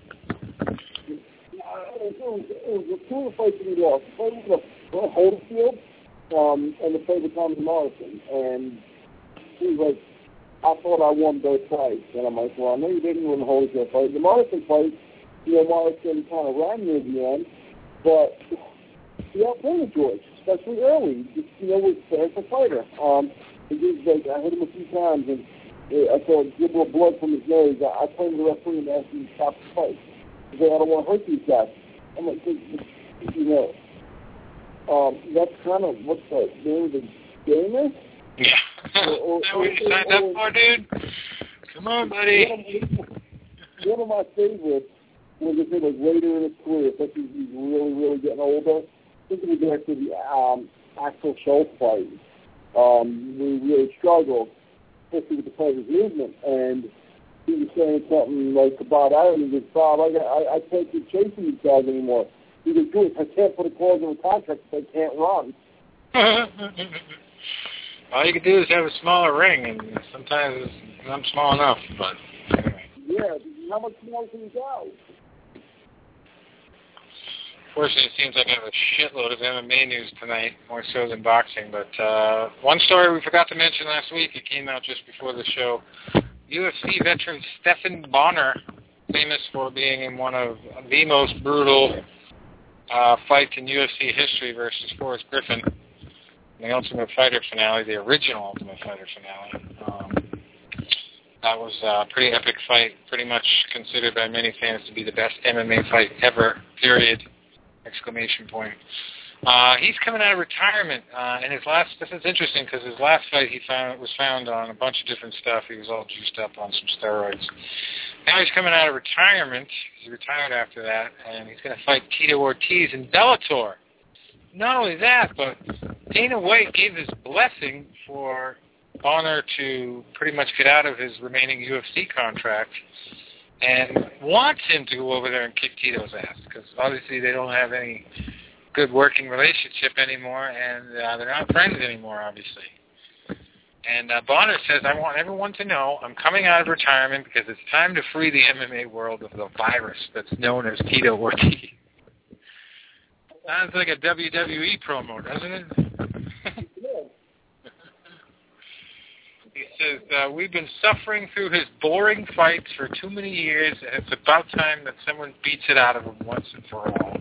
It was a two of the fights that he lost. The fight was Holyfield, and the fight with Tommy Morrison. And he was like, I thought I won both fights. And I'm like, well, I know you didn't win the Holyfield fight. The Morrison fight, Morrison kind of ran near the end, but he outplayed George, especially early. Was fair for fighter. He was like, I hit him a few times, and I saw a little blood from his nose. I told the referee and asked him to stop the fight. He said, I don't want to hurt these guys. I'm like, that's kind of what the name of the game is. Yeah. Is that what you signed up for, dude? Come on, buddy. One of my favorites was if it was later in his career, especially if he's really, really getting older. I think it was after the Axel Schultz fight. We really struggled, especially with the fighter's movement. And he was saying something like about Aaron. He goes, Bob, I can't keep chasing these guys anymore. He goes, good, I can't put a clause in the contract if they can't run. All you can do is have a smaller ring, and sometimes it's not small enough, but anyway. Yeah, how much more can you go? Unfortunately, it seems like I have a shitload of MMA news tonight, more so than boxing. But one story we forgot to mention last week, it came out just before the show. UFC veteran Stephan Bonnar, famous for being in one of the most brutal fights in UFC history versus Forrest Griffin, the Ultimate Fighter finale, the original Ultimate Fighter finale. That was a pretty epic fight, pretty much considered by many fans to be the best MMA fight ever, period. Exclamation point. He's coming out of retirement, and this is interesting because his last fight was found on a bunch of different stuff. He was all juiced up on some steroids. Now he's coming out of retirement. He retired after that, and he's going to fight Tito Ortiz in Bellator. Not only that, but Dana White gave his blessing for Bonnar to pretty much get out of his remaining UFC contract and wants him to go over there and kick Tito's ass because obviously they don't have any good working relationship anymore, and they're not friends anymore, obviously. And Bonnar says, I want everyone to know I'm coming out of retirement because it's time to free the MMA world of the virus that's known as Tito Ortiz. Sounds like a WWE promo, doesn't it? He says, we've been suffering through his boring fights for too many years, and it's about time that someone beats it out of him once and for all.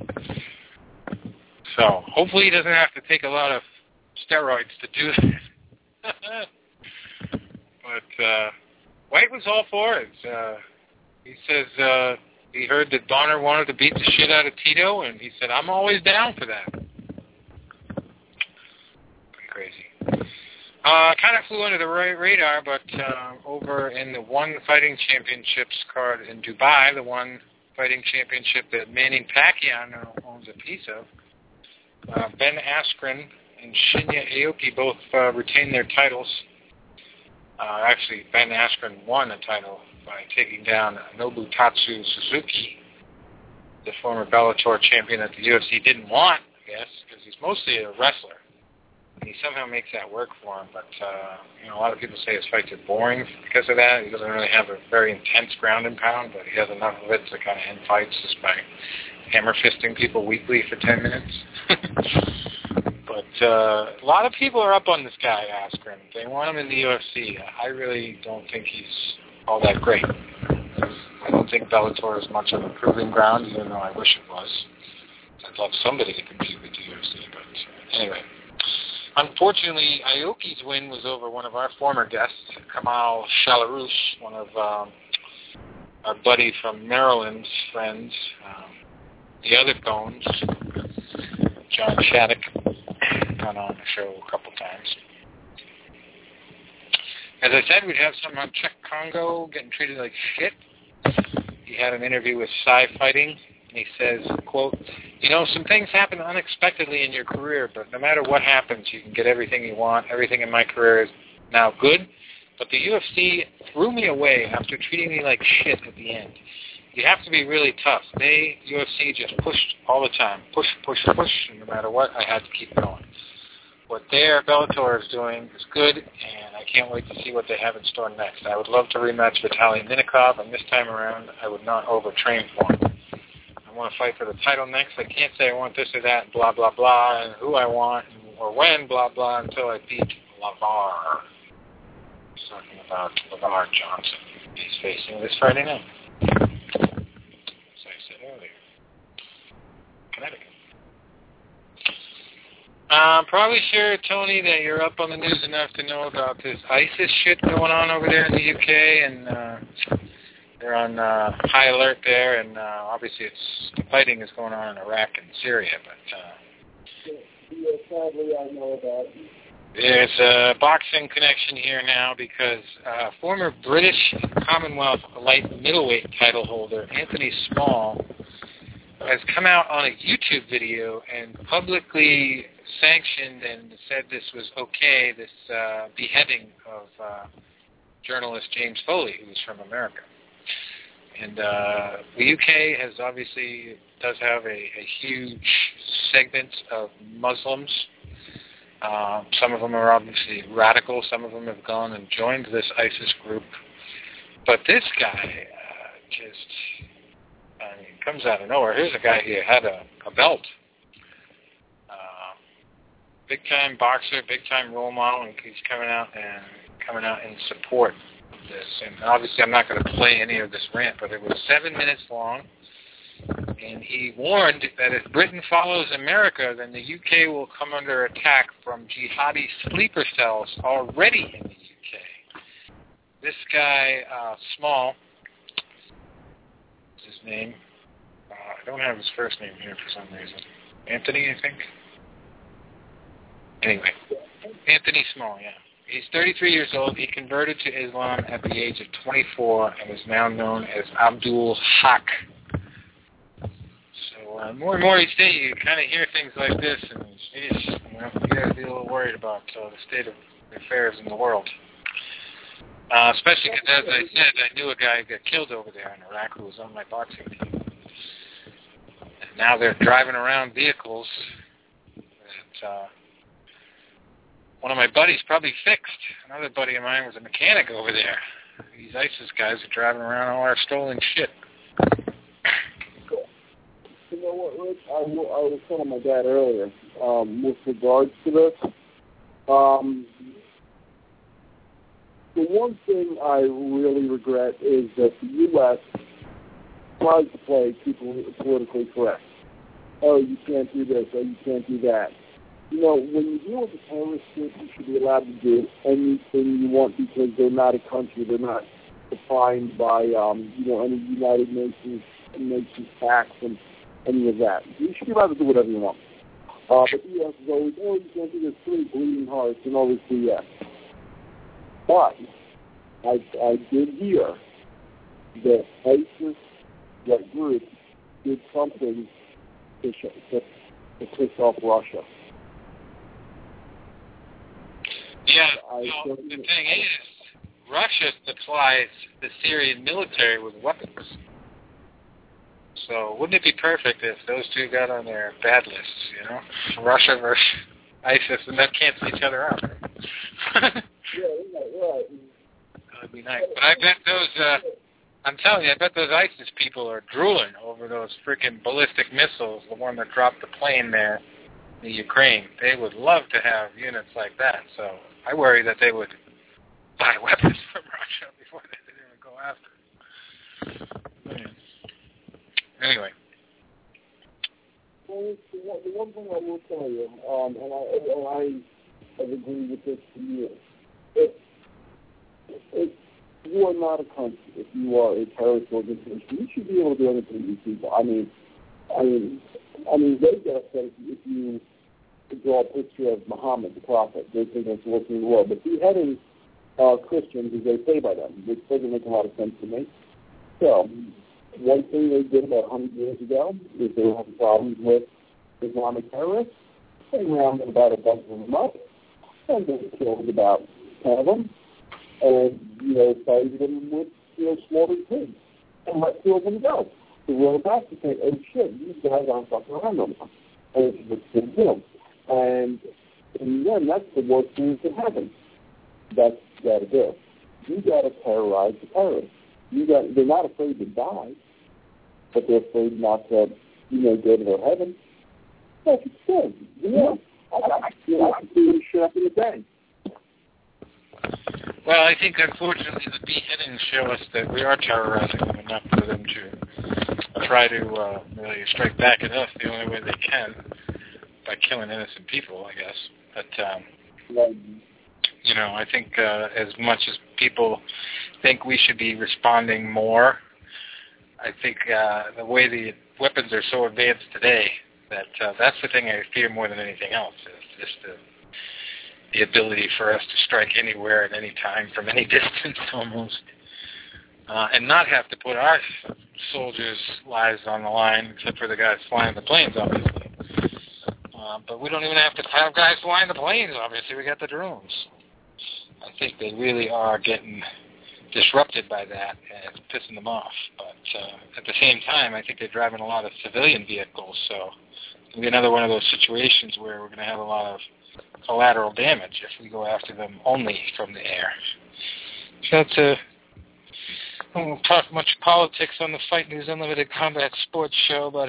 So, hopefully he doesn't have to take a lot of steroids to do that. But White was all for it. He says he heard that Bonnar wanted to beat the shit out of Tito, and he said, I'm always down for that. Pretty crazy. Kind of flew under the radar, but over in the One Fighting Championships card in Dubai, the One Fighting Championship that Manny Pacquiao owns a piece of, Ben Askren and Shinya Aoki both retained their titles. Actually, Ben Askren won a title by taking down Nobutatsu Suzuki, the former Bellator champion that the UFC didn't want, I guess, because he's mostly a wrestler. He somehow makes that work for him, but a lot of people say his fights are boring because of that. He doesn't really have a very intense ground and pound, but he has enough of it to kind of end fights just by hammer fisting people weekly for 10 minutes. But a lot of people are up on this guy, Askren. They want him in the UFC. I really don't think he's all that great. I don't think Bellator is much of a proving ground, even though I wish it was. I'd love somebody to compete with the UFC, but anyway. Unfortunately, Aoki's win was over one of our former guests, Kamal Shalarouche, one of our buddy from Maryland's friends, the other Bones, John Shattuck, gone on the show a couple times. As I said, we'd have some on Czech Congo getting treated like shit. He had an interview with Sci Fighting. And he says, quote, some things happen unexpectedly in your career, but no matter what happens, you can get everything you want. Everything in my career is now good, but the UFC threw me away after treating me like shit at the end. You have to be really tough. UFC just pushed all the time. Push, and no matter what, I had to keep going. What Bellator is doing is good, and I can't wait to see what they have in store next. I would love to rematch Vitaly Minikov, and this time around, I would not overtrain for him. I want to fight for the title next. I can't say I want this or that, blah, blah, blah, and who I want or when, blah, blah, until I beat LaVar. He's talking about LaVar Johnson. He's facing this Friday night. As I said earlier. Connecticut. I'm probably sure, Tony, that you're up on the news enough to know about this ISIS shit going on over there in the UK, and they're on high alert there, and obviously the fighting is going on in Iraq and Syria, but sadly I know about. There's a boxing connection here now because former British Commonwealth light middleweight title holder Anthony Small has come out on a YouTube video and publicly sanctioned and said this was okay, this beheading of journalist James Foley, who was from America. And the UK has does have a huge segment of Muslims. Some of them are obviously radical. Some of them have gone and joined this ISIS group. But this guy just I mean, it comes out of nowhere. Here's a guy here had a belt. Big-time boxer, big-time role model, and he's coming out in support of this. And obviously I'm not going to play any of this rant, but it was 7 minutes long. And he warned that if Britain follows America, then the UK will come under attack from jihadi sleeper cells already in the UK. This guy, Small, what's his name? I don't have his first name here for some reason. Anthony, I think? Anyway, Anthony Small, yeah. He's 33 years old. He converted to Islam at the age of 24 and is now known as Abdul Haq. So more and more each day you kind of hear things like this, and you got to be a little worried about the state of affairs in the world. Especially because, as I said, I knew a guy who got killed over there in Iraq who was on my boxing team. And now they're driving around vehicles that one of my buddies probably fixed. Another buddy of mine was a mechanic over there. These ISIS guys are driving around all our stolen shit. You know what, Rich? I was telling my dad earlier, with regards to this, the one thing I really regret is that the U.S. tries to play politically correct. Oh, you can't do this. Oh, you can't do that. You know, when you deal with a terrorist group, you should be allowed to do anything you want because they're not a country. They're not defined by, any United Nations pacts and any of that. You should be allowed to do whatever you want. But the U.S. is always, you can't do this, three bleeding hearts, and always do yes. But I did hear that ISIS, that group, did something to piss off Russia. Yeah, the thing is, Russia supplies the Syrian military with weapons. So wouldn't it be perfect if those two got on their bad lists, Russia versus ISIS, and that cancel each other out? Yeah, right. That would be nice. But I bet I'm telling you, I bet those ISIS people are drooling over those freaking ballistic missiles, the one that dropped the plane there in the Ukraine. They would love to have units like that. So I worry that they would buy weapons from Russia before they even go after them. Anyway. Well, the one thing I will tell you, and I agree with this for you, you are not a country. If you are a terrorist organization, you should be able to do anything to these people. I mean, they get upset if you draw a picture of Muhammad, the prophet. They think it's working in the world. But beheading Christians is okay by them, which doesn't make a lot of sense to me. So, one thing they did about 100 years ago is they were having problems with Islamic terrorists. They rounded about a bunch of them up, and they killed about 10 of them, and, fighting them with, slaughtered pigs, and let 2 of them go. They rolled back to say, oh shit, these guys aren't fucking around no more. And it's what they do. And then that's the worst thing that can happen. That's what you got to do. You got to terrorize the terrorists. They're not afraid to die, but they're afraid not to, go to their heaven. That's good. I can see this shit up in the bank. Well, I think, unfortunately, the beheadings show us that we are terrorizing them enough for them to try to really strike back at us the only way they can, by killing innocent people, I guess. But, I think as much as people think we should be responding more, I think the way the weapons are so advanced today, that that's the thing I fear more than anything else, is just the ability for us to strike anywhere at any time from any distance almost, and not have to put our soldiers' lives on the line, except for the guys flying the planes, obviously. But we don't even have to have guys flying the planes, obviously. We got the drones. I think they really are getting disrupted by that, and it's pissing them off. But at the same time, I think they're driving a lot of civilian vehicles, so it'll be another one of those situations where we're going to have a lot of collateral damage if we go after them only from the air. So I won't talk much politics on the Fight News Unlimited Combat Sports Show, but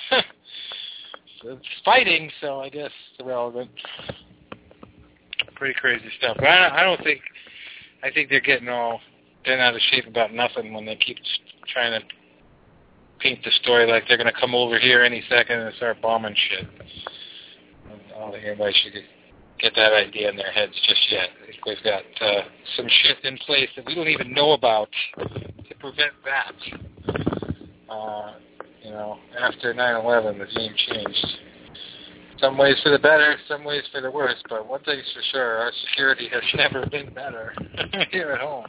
it's fighting, so I guess it's irrelevant. Pretty crazy stuff. But I think they're getting all bent out of shape about nothing when they keep trying to paint the story like they're going to come over here any second and start bombing shit. I don't think anybody should get that idea in their heads just yet. I think we've got some shit in place that we don't even know about to prevent that. After 9/11, the game changed. Some ways for the better, some ways for the worse, but one thing's for sure, our security has never been better here at home.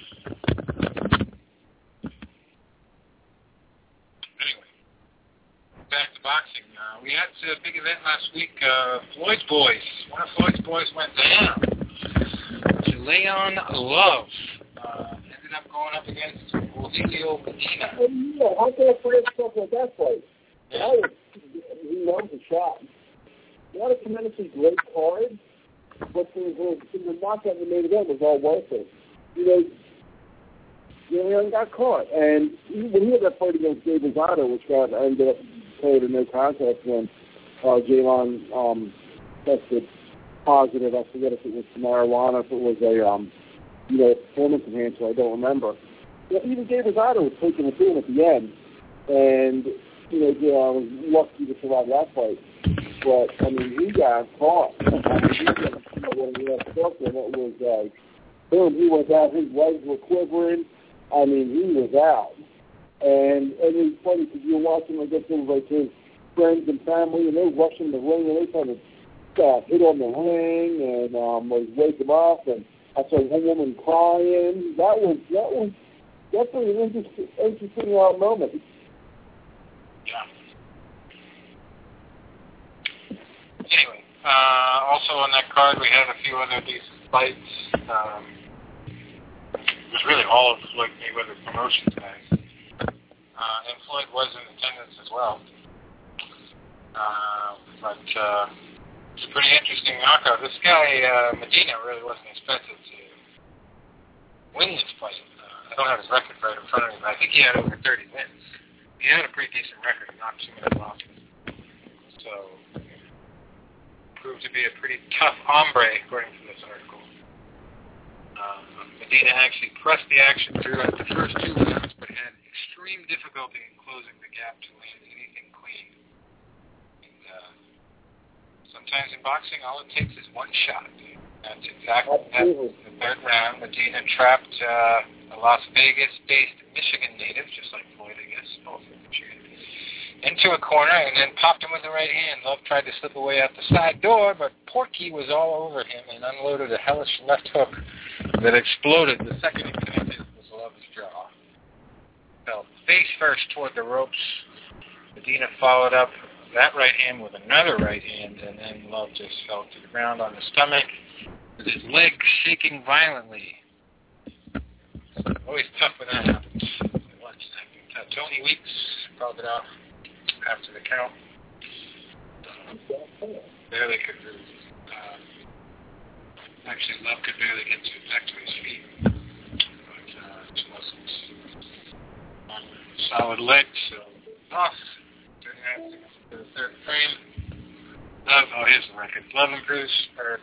Anyway, back to boxing. We had a big event last week. Floyd's boys. One of Floyd's boys went down. Leon Love ended up going up against Julio Medina. Yeah, how can I forget stuff like that fight? Yeah. He loves the shot. Not a tremendously great card, but the knockout in the main event was all worth it. Leon got caught, and when he had that fight against Gabe Rosado, which ended up played a no contest when Jalon tested positive. I forget if it was marijuana, if it was a performance enhancer. I don't remember. Even Gabe Rosado was taking it in at the end, and Jalon was lucky to survive that fight. But he got caught. When he had something, it was like, boom, he was out. His legs were quivering. He was out. And it was funny because you're watching against like his friends and family, and they were rushing the ring, and they kind of hit on the ring and wake him up. And I saw one woman crying. That was definitely an interesting moment. Yeah. Anyway, also on that card we had a few other decent fights. It was really all of Floyd Mayweather Promotions guys. And Floyd was in attendance as well. But it's a pretty interesting knockout. This guy, Medina, really wasn't expected to win this fight. I don't have his record right in front of me, but I think he had over 30 wins. He had a pretty decent record, not too many losses. So, proved to be a pretty tough hombre, according to this article. Medina actually pressed the action throughout the first 2 rounds, but had extreme difficulty in closing the gap to land anything clean. And sometimes in boxing, all it takes is one shot. That's exactly what happened in the 3rd round. Medina trapped a Las Vegas-based Michigan native, just like Floyd, I guess, both from Michigan, into a corner and then popped him with the right hand. Love tried to slip away out the side door, but Porky was all over him and unloaded a hellish left hook that exploded. The second it connected was Love's jaw. Fell face first toward the ropes. Medina followed up that right hand with another right hand, and then Love just fell to the ground on the stomach with his legs shaking violently. Always tough when that happens. Tony Weeks called it off after the count. Barely could move. Actually, Love could barely get back to his feet. But it wasn't solid legs, so off. Turning out to the 3rd frame. Love, here's the record. Love improves, or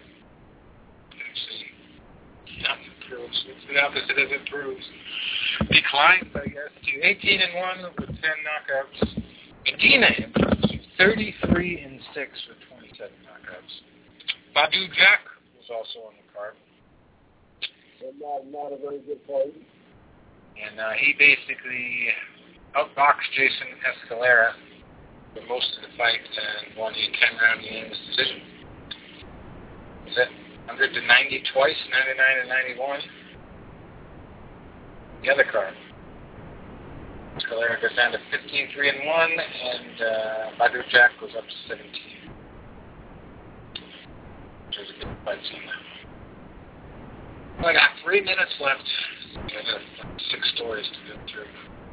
nothing improves. It's the opposite of improves. Declines, I guess, to 18-1 with 10 knockouts. Medina improves to 33-6 with 27 knockouts. Badu Jack was also on the card. Not a very good fight. And he basically outboxed Jason Escalera for most of the fight and won a 10-round unanimous decision. Was it 100-90 twice, 99-91? The other card. Escalera goes down to 15-3-1, and Badu Jack goes up to 17. Which was a good fight scene. Well, I got 3 minutes left. I got 6 stories to go through.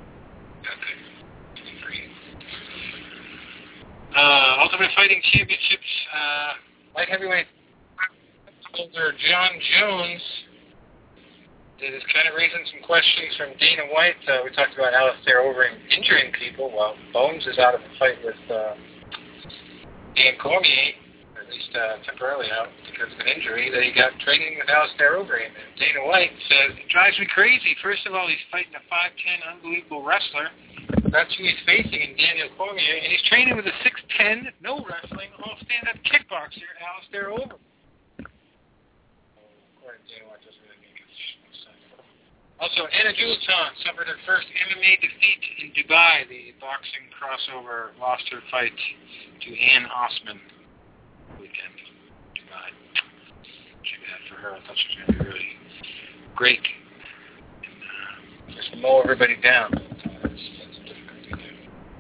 Ultimate Fighting Championships, light heavyweight holder John Jones it is kind of raising some questions from Dana White. We talked about Alistair Overeem injuring people. Well, Bones is out of the fight with Dan Cormier, or at least temporarily out because of an injury that he got training with Alistair Overeem. And Dana White says, it drives me crazy. First of all, he's fighting a 5'10", unbelievable wrestler. That's who he's facing in Daniel Cormier. And he's training with a 6'10", no wrestling, all stand-up kickboxer, Alistair Overeem. According to Dana White, doesn't really make any sense. Also, Anna Juliton suffered her first MMA defeat in Dubai. The boxing crossover lost her fight to Ann Osman weekend. Dubai. Too bad for her. I thought she was going to be really great. And just mow everybody down. That's a difficult thing to do.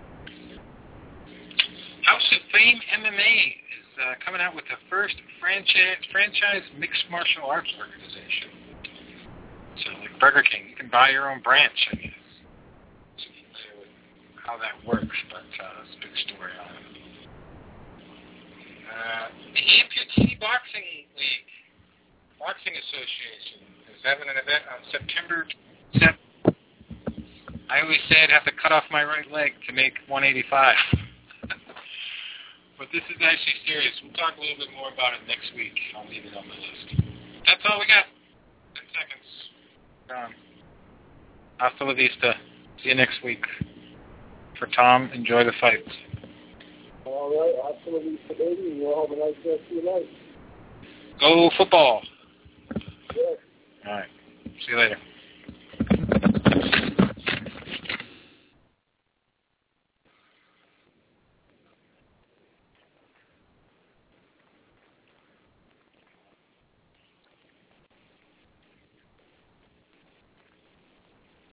House of Fame MMA is coming out with the first franchise mixed martial arts organization. So, like Burger King, you can buy your own branch, I guess. So I'm familiar with how that works, but it's a big story on it. The Amputee Boxing League, Boxing Association, is having an event on September 7th. I always say I'd have to cut off my right leg to make 185. But this is actually serious. We'll talk a little bit more about it next week. I'll leave it on the list. That's all we got. 10 seconds. Hasta la vista. See you next week. For Tom, enjoy the fights. All right. Hasta la vista, baby. You'll have a nice rest of your night. Go football. Yes. All right. See you later.